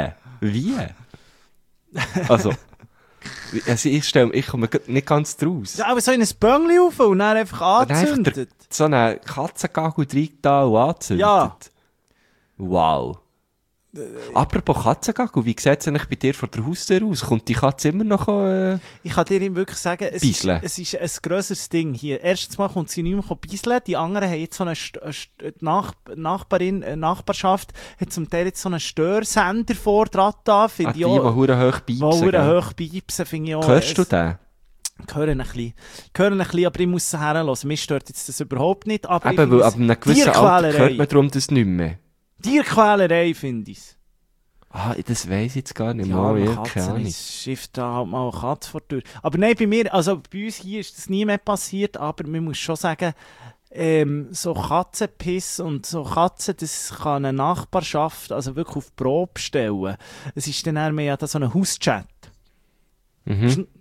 Speaker 3: Also ich komme nicht ganz draus.
Speaker 2: Ja, aber so in ein Böngli rauf und dann einfach anzündet.
Speaker 3: So einen Katzengagel reingetan und angezündet.
Speaker 2: Ja.
Speaker 3: Wow. Apropos Katzengagel, wie sieht es eigentlich bei dir vor der Haustür aus? Kommt die Katze immer noch
Speaker 2: Ich kann dir wirklich sagen, es ist ein grösseres Ding hier. Erstens mal kommt sie nicht mehr bisseln. Die anderen haben jetzt so eine Nachbarschaft hat zum Teil jetzt so einen Störsender vor dran da.
Speaker 3: Die verdammt hoch
Speaker 2: piepsen, finde ich auch.
Speaker 3: Hörst du den?
Speaker 2: Hören ein bisschen, aber ich muss es herhören. Mir stört jetzt das überhaupt nicht. Aber
Speaker 3: eben, weil ab einem gewissen Alter hört man darum das nicht mehr.
Speaker 2: Tierquälerei, finde ich.
Speaker 3: Das weiss ich jetzt gar nicht
Speaker 2: ja,
Speaker 3: mehr.
Speaker 2: Katzen, es schifft da halt mal eine Katze vor der Tür. Aber nein, bei uns hier ist das nie mehr passiert, aber man muss schon sagen, so Katzenpiss und so Katzen, das kann eine Nachbarschaft also wirklich auf die Probe stellen. Es ist dann mehr ja so ein Hauschat.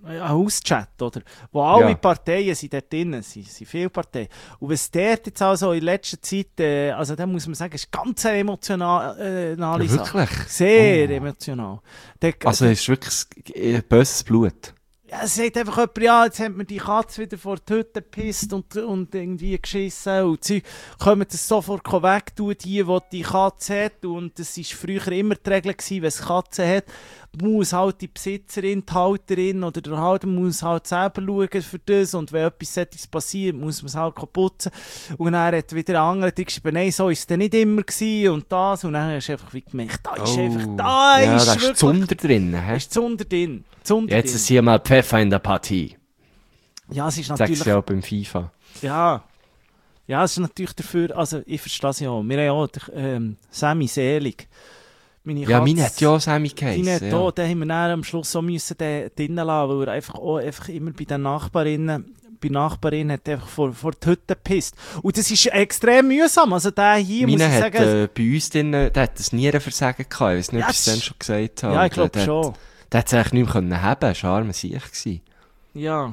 Speaker 2: ein Hauschat, oder? Wo alle
Speaker 3: Ja.
Speaker 2: Parteien sind dort drin, sind viele Parteien. Und was dort jetzt also in letzter Zeit, also da muss man sagen, ist ganz eine emotionale Sache.
Speaker 3: Wirklich?
Speaker 2: Sehr emotional.
Speaker 3: Also es ist wirklich böses Blut.
Speaker 2: Ja, es sagt einfach jemand, ja, jetzt hat mir die Katze wieder vor die Hütte gepisst und irgendwie geschissen und Zeug. Können das sofort wegtun, die Katze hat. Und das war früher immer die Regel gewesen, wenn es Katze hat, muss halt die Besitzerin, die Halterin oder der Halter muss halt selber schauen für das. Und wenn etwas solches passiert, muss man es halt putzen. Und dann hat wieder ein anderer geschrieben, nein, so war es dann nicht immer gewesen und das. Und dann hast du einfach wie gemerkt, da ist
Speaker 3: Ja, da ist
Speaker 2: wirklich...
Speaker 3: Zunder drin.
Speaker 2: Da
Speaker 3: He?
Speaker 2: ist Zunder drin.
Speaker 3: Jetzt ist hier mal Pfeffer in der Partie.
Speaker 2: Ja, es ist
Speaker 3: Sagst
Speaker 2: natürlich...
Speaker 3: du ja auch beim FIFA.
Speaker 2: Ja, es ist natürlich dafür, also ich verstehe es ja auch. Wir haben ja auch Sammy Selig.
Speaker 3: Ja, meine hat ja auch Sammy geheißen.
Speaker 2: Ja. Da haben wir dann am Schluss auch müssen den drinnen lassen, weil er einfach immer bei den Nachbarinnen hat einfach vor die Hütte gepisst. Und das ist extrem mühsam. Also der hier,
Speaker 3: Meine
Speaker 2: muss ich
Speaker 3: hat
Speaker 2: sagen...
Speaker 3: bei uns drinnen, der hat ein Nierenversagen gehabt. Ich weiß nicht, ob ich es dann schon gesagt habe.
Speaker 2: Ja, ich glaube schon.
Speaker 3: Der hat es eigentlich nicht mehr haben können. Charme sicher gewesen.
Speaker 2: Ja.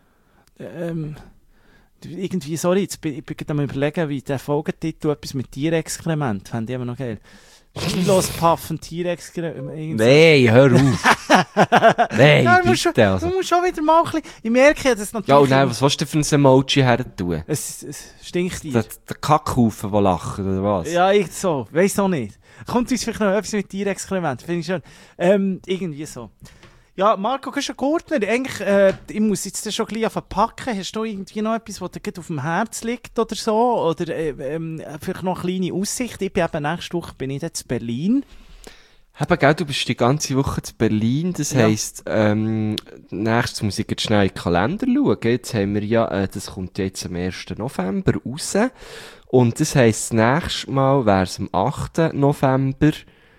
Speaker 2: Irgendwie, sorry, ich bin gerade am überlegen, wie der Folgetitel etwas mit Tierexkrement, fände ich immer noch geil. Stilos Paffen, Tierexkrement.
Speaker 3: Nein, hör auf. Nein,
Speaker 2: Ja,
Speaker 3: bitte. Also.
Speaker 2: du musst schon wieder mal ein bisschen... Ich merke ja, dass natürlich...
Speaker 3: Ja, und nein, was willst du für ein Emoji her tun?
Speaker 2: Es stinkt dir.
Speaker 3: Der Kackhaufen, der lacht, oder was?
Speaker 2: Ja, so. Weiss auch nicht. Kommt uns vielleicht noch etwas mit Tierexkrement. Finde ich schon. Irgendwie so. Ja, Marco Güschen-Gurtner, eigentlich, ich muss jetzt schon gleich verpacken. Hast du irgendwie noch etwas, was dir gerade auf dem Herz liegt oder so? Oder vielleicht noch eine kleine Aussicht? Ich bin eben nächste Woche jetzt in Berlin.
Speaker 3: Eben, gell, du bist die ganze Woche in Berlin, das heisst, nächstes muss ich jetzt schnell in den Kalender schauen. Jetzt haben wir ja, das kommt ja jetzt am 1. November raus. Und das heisst, das nächste Mal wäre es am 8. November.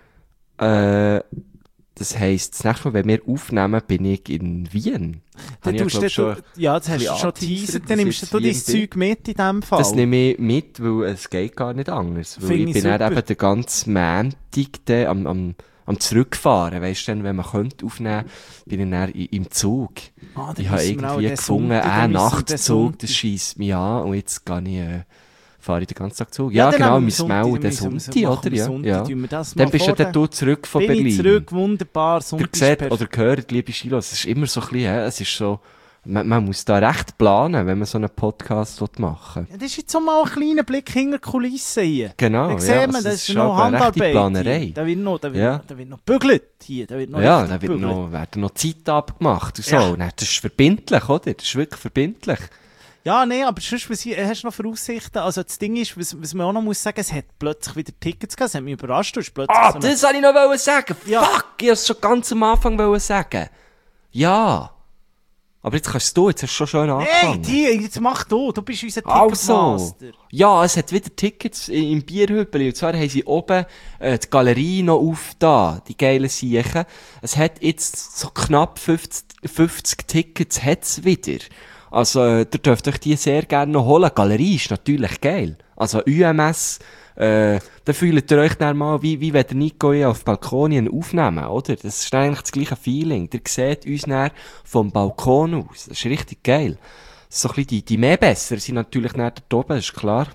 Speaker 3: Das heisst, das nächste Mal, wenn wir aufnehmen, bin ich in Wien.
Speaker 2: Das hast du schon teasert. Dann nimmst du dein Zeug mit in diesem Fall.
Speaker 3: Das nehme ich mit, weil es geht gar nicht anders. Weil
Speaker 2: Finde
Speaker 3: ich
Speaker 2: ich
Speaker 3: bin dann
Speaker 2: super.
Speaker 3: eben den ganzen Montag dann am Zurückfahren. Weisst du, wenn man könnte aufnehmen, bin ich dann im Zug.
Speaker 2: Dann
Speaker 3: Ich habe
Speaker 2: müssen wir auch
Speaker 3: irgendwie
Speaker 2: den
Speaker 3: gefunden,
Speaker 2: Sonntag, dann müssen wir den
Speaker 3: Nachtzug,
Speaker 2: Sonntag.
Speaker 3: das scheisst mich an. Und jetzt fahre ich den ganzen Tag Zug.
Speaker 2: Ja,
Speaker 3: Ja,
Speaker 2: dann
Speaker 3: genau,
Speaker 2: nehmen wir
Speaker 3: mein
Speaker 2: Sonntag,
Speaker 3: Mail,
Speaker 2: dann
Speaker 3: den
Speaker 2: müssen wir
Speaker 3: Sonntag,
Speaker 2: machen
Speaker 3: oder?
Speaker 2: wir
Speaker 3: Ja.
Speaker 2: Sonntag,
Speaker 3: Ja.
Speaker 2: tun wir das
Speaker 3: Dann
Speaker 2: mal
Speaker 3: bist ja
Speaker 2: vor.
Speaker 3: dann zurück von
Speaker 2: Bin
Speaker 3: Berlin.
Speaker 2: ich zurück, wunderbar.
Speaker 3: Ihr
Speaker 2: Sonntag ist
Speaker 3: seht
Speaker 2: perfekt.
Speaker 3: oder gehört, liebe Shilos, es ist immer so ein bisschen, es ist so, man muss da recht planen, wenn man so einen Podcast machen will.
Speaker 2: Ja, das ist jetzt so mal ein kleiner Blick hinter die Kulissen hier.
Speaker 3: Genau,
Speaker 2: Da sieht
Speaker 3: ja,
Speaker 2: man,
Speaker 3: also
Speaker 2: das
Speaker 3: es
Speaker 2: ist
Speaker 3: ist
Speaker 2: noch
Speaker 3: aber eine rechte
Speaker 2: Handarbeit
Speaker 3: Planerei.
Speaker 2: hier. Da wird
Speaker 3: Ja.
Speaker 2: noch bügelt hier. Da wird noch
Speaker 3: Ja,
Speaker 2: richtig
Speaker 3: da
Speaker 2: bügelt.
Speaker 3: werden noch Zeit abgemacht und so.
Speaker 2: Ja.
Speaker 3: Und dann, das ist verbindlich, oder? Das ist wirklich verbindlich.
Speaker 2: Ja, nee, aber sonst, hast du noch für Aussichten? Also das Ding ist, was man auch noch muss sagen, es hat plötzlich wieder Tickets gegeben, es hat mich überrascht. Du hast plötzlich so eine-
Speaker 3: Das wollte ich noch sagen.
Speaker 2: Ja.
Speaker 3: Fuck, ich wollte es schon ganz am Anfang sagen. Ja. Aber jetzt kannst du jetzt hast du schon schön angefangen.
Speaker 2: Hey, jetzt mach du bist unser
Speaker 3: Also,
Speaker 2: Ticketmaster.
Speaker 3: ja, es hat wieder Tickets im Bierhüppeli. Und zwar haben sie oben die Galerie noch aufgetan, die geilen Siechen. Es hat jetzt so knapp 50 Tickets hat's wieder. Also, ihr dürft euch die sehr gerne noch holen. Galerie ist natürlich geil. Also, UMS, da fühlt ihr euch dann mal, wie wenn der Nico hier auf Balkonien aufnehmen, oder? Das ist eigentlich das gleiche Feeling. Ihr seht uns dann vom Balkon aus. Das ist richtig geil. So ein bisschen die mehr besser sind natürlich dann dort oben, ist klar.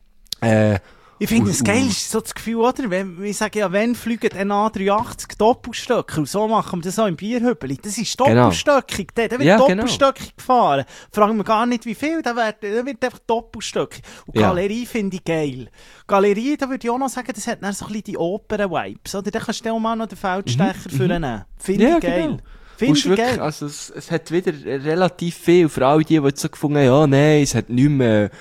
Speaker 2: Ich finde es geil, ist so das Gefühl, oder? Wenn, ich sage ja, wenn fliegen ein A380 Doppelstöcker, und so machen wir das auch im Bierhüppeli. Das ist doppelstöckig, da wird
Speaker 3: Ja,
Speaker 2: doppelstöckig gefahren. Fragen wir gar nicht, wie viel, da wird einfach doppelstöckig. Und
Speaker 3: Ja.
Speaker 2: Galerie finde ich geil. Galerie, da würde ich auch noch sagen, das hat dann so ein bisschen die Opern-Vibes, oder? Da kannst du auch mal noch den Feldstecher vornehmen. Finde ich geil.
Speaker 3: Genau.
Speaker 2: Finde
Speaker 3: Und
Speaker 2: ich
Speaker 3: wirklich,
Speaker 2: geil.
Speaker 3: also es hat wieder relativ viel, für alle die jetzt so gefunden haben, ja, nein, es hat nicht mehr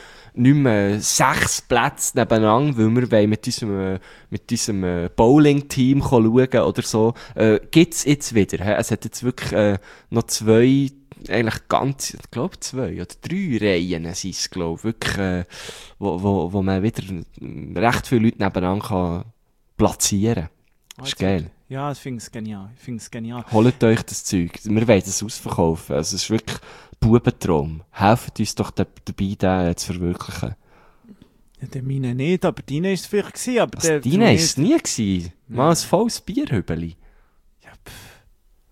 Speaker 3: 6 Plätze nebeneinander, weil wir wollen mit unserem Bowling-Team schauen oder so, gibt's jetzt wieder. He? Es hat jetzt wirklich noch 2, eigentlich ganz, ich glaube 2 oder 3 Reihen sind es, glaube ich, wirklich, wo man wieder recht viele Leute nebeneinander kann platzieren. Das ist geil.
Speaker 2: Ja, ich finde es genial.
Speaker 3: Holt euch das Zeug. Wir wollen das ausverkaufen. Also, es ist wirklich Bubentraum. Helft uns doch dabei, den zu verwirklichen.
Speaker 2: Ja, der meine nicht, aber deine ist es vielleicht gewesen. Aber
Speaker 3: Deine war es nie gewesen. Mal ein volles Bierhübeli.
Speaker 2: Ja,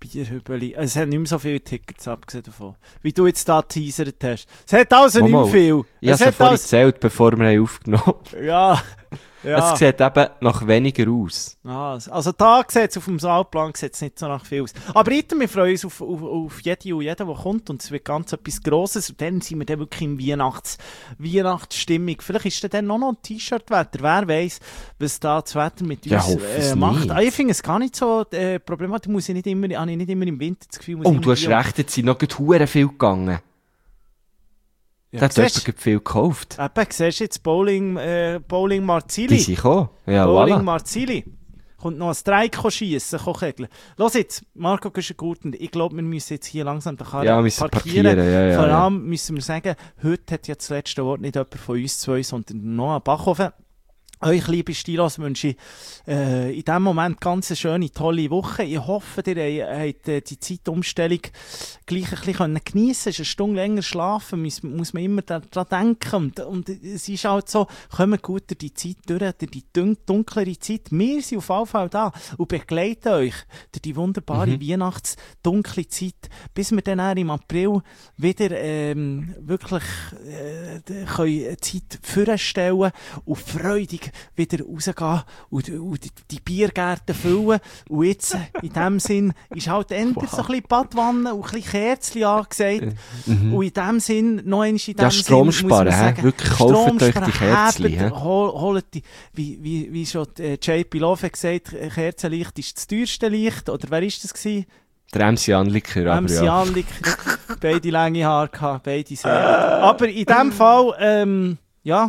Speaker 2: Bierhübeli. Es hat nicht mehr so viele Tickets, abgesehen davon. Wie du jetzt da teasert hast. Es hat also nicht mehr viel.
Speaker 3: Ich habe es vorhin gezählt, bevor wir aufgenommen haben.
Speaker 2: Ja. Ja.
Speaker 3: Es sieht eben nach weniger aus.
Speaker 2: Ah, also da sieht es auf dem Saalplan nicht so nach viel aus. Aber wir freuen uns auf jede und jeden, der kommt. Und es wird ganz etwas Grosses. Und dann sind wir dann wirklich in Weihnachtsstimmung. Vielleicht ist dann auch noch ein T-Shirt-Wetter. Wer weiss, was da das Wetter mit uns macht. Ich finde es gar nicht so problematisch. Habe ich nicht immer im Winter das Gefühl.
Speaker 3: Du hast recht, jetzt sind noch verdammt viel gegangen. Ja, da hat jemand viel gekauft.
Speaker 2: Eben, siehst du jetzt Bowling Marzili?
Speaker 3: Die sind gekommen. Ja,
Speaker 2: Bowling
Speaker 3: voilà.
Speaker 2: Marzili. Kommt noch ein Streik schiessen, kegeln. Los jetzt, Marco Güschen-Gurten, ich glaube, wir müssen jetzt hier langsam den Karren parkieren.
Speaker 3: Ja,
Speaker 2: Vor allem müssen wir sagen, heute hat ja das letzte Wort nicht jemand von uns zwei, sondern Noah Bachhofen. Euch, liebe Stilos, wünsche ich in diesem Moment ganz eine schöne, tolle Woche. Ich hoffe, ihr habt die Zeitumstellung gleich ein bisschen geniessen können. Es ist eine Stunde länger schlafen, muss man immer daran denken. Und es ist halt so, kommen gut durch die Zeit durch, durch die dunklere Zeit. Wir sind auf jeden Fall da und begleiten euch durch die wunderbare Weihnachtsdunkle Zeit, bis wir dann im April wieder wirklich können Zeit vorstellen und freudig wieder rausgehen und die Biergärten füllen. Und jetzt, in dem Sinn, ist halt endlich so ein bisschen Badwanne und ein bisschen Kerzchen angesagt. Und in dem Sinn, noch einmal in dem
Speaker 3: Strom
Speaker 2: Sinn,
Speaker 3: sparen,
Speaker 2: muss man sagen,
Speaker 3: wirklich kauft euch die Kerzchen.
Speaker 2: Holt die, wie schon J.P. Love hat gesagt, Kerzenlicht ist das teuerste Licht. Oder wer war das gewesen?
Speaker 3: Der MC Anliker, aber
Speaker 2: MC Anliker, beide lange Haare gehabt, beide sehr. Aber in dem Fall, ja,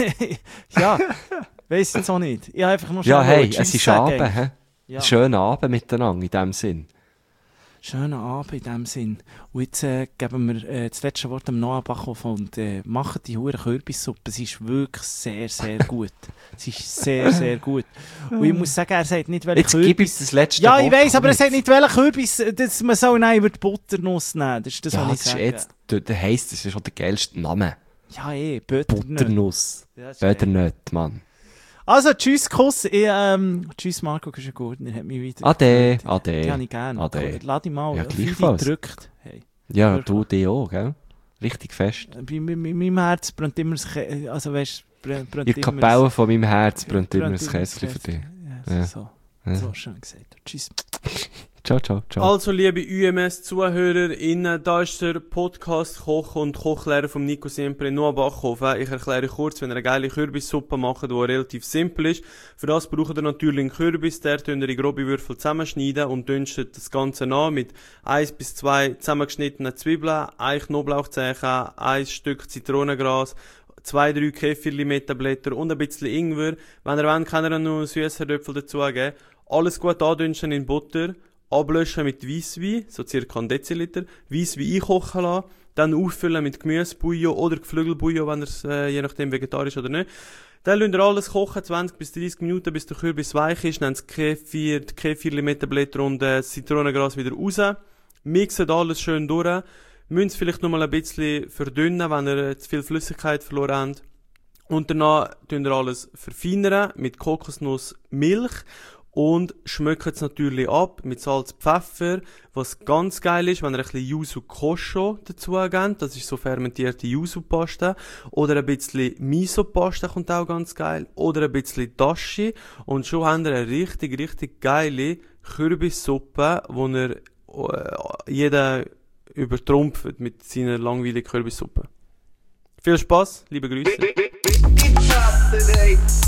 Speaker 2: weiss jetzt auch nicht. Ich habe einfach noch
Speaker 3: ja, hey,
Speaker 2: Tschüss
Speaker 3: es ist
Speaker 2: sagen.
Speaker 3: Abend, hä?
Speaker 2: Ja.
Speaker 3: Schönen Abend miteinander, in dem Sinn.
Speaker 2: Schönen Abend in dem Sinn. Und jetzt geben wir das letzte Wort dem Noah Bachhofen und machen die hure Kürbissuppe. Sie ist wirklich sehr, sehr gut. Sie ist sehr, sehr gut. Und ich muss sagen, er sagt nicht, welche
Speaker 3: Kürbis... Jetzt gib uns das letzte
Speaker 2: Wort.
Speaker 3: Ja,
Speaker 2: ich weiss, aber er sagt nicht, welche Kürbis, dass man soll über die Butternuss nehmen. Das ist das, was ich sage.
Speaker 3: Jetzt, das heisst, das ist schon der geilste Name.
Speaker 2: Ja,
Speaker 3: Butternnuss. Butternut, Mann.
Speaker 2: Also, tschüss, Kuss. Tschüss, Marco Güschen-Gurten. Hat mich wieder...
Speaker 3: Ade.
Speaker 2: Die habe ich gerne.
Speaker 3: Ade.
Speaker 2: Lass dich mal.
Speaker 3: Ja,
Speaker 2: gleichfalls. Gedrückt. Hey.
Speaker 3: Ja, du dich auch, gell? Richtig fest.
Speaker 2: Bei meinem Herz brennt immer das Kästchen. Also, weißt du,
Speaker 3: in der Kapelle von meinem Herz brennt immer das Kästchen für dich.
Speaker 2: Ja. So schön gesagt. Tschüss.
Speaker 3: Ciao, ciao, ciao.
Speaker 5: Also, liebe UMS-ZuhörerInnen, da ist der Podcast-Koch und Kochlehrer von Nico Siempre, Noah Bachhofen. Ich erkläre kurz, wenn ihr eine geile Kürbissuppe macht, die relativ simpel ist. Für das braucht ihr natürlich einen Kürbis, der könnt ihr in grobe Würfel zusammenschneiden und dünstet das Ganze an mit 1 bis 2 zusammengeschnittenen Zwiebeln, 1 Knoblauchzehen, 1 Stück Zitronengras, 2-3 Kefir-Limettenblätter und ein bisschen Ingwer. Wenn ihr wollt, könnt ihr noch einen süßen Röpfel dazugeben. Alles gut andünsten in Butter. Ablöschen mit Weisswein, so circa 1 Deziliter, Weisswein einkochen lassen, dann auffüllen mit Gemüsebouillon oder Geflügelbouillon, wenn ihr es je nachdem vegetarisch oder nicht. Dann lasst ihr alles kochen, 20 bis 30 Minuten, bis der Kürbis weich ist, dann das Kefir-Limettenblätter und das Zitronengras wieder raus, mixen alles schön durch, müsst es vielleicht nochmal ein bisschen verdünnen, wenn ihr zu viel Flüssigkeit verloren habt. Und danach tun ihr alles verfeinern mit Kokosnussmilch. Und schmeckt es natürlich ab mit Salz, Pfeffer. Was ganz geil ist, wenn ihr ein bisschen Yuzu Kosho dazu gebt. Das ist so fermentierte Yuzu-Paste. Oder ein bisschen Miso-Paste kommt auch ganz geil. Oder ein bisschen Dashi. Und schon habt ihr eine richtig, richtig geile Kürbissuppe, wo ihr jeden übertrumpft mit seiner langweiligen Kürbissuppe. Viel Spaß, liebe Grüße.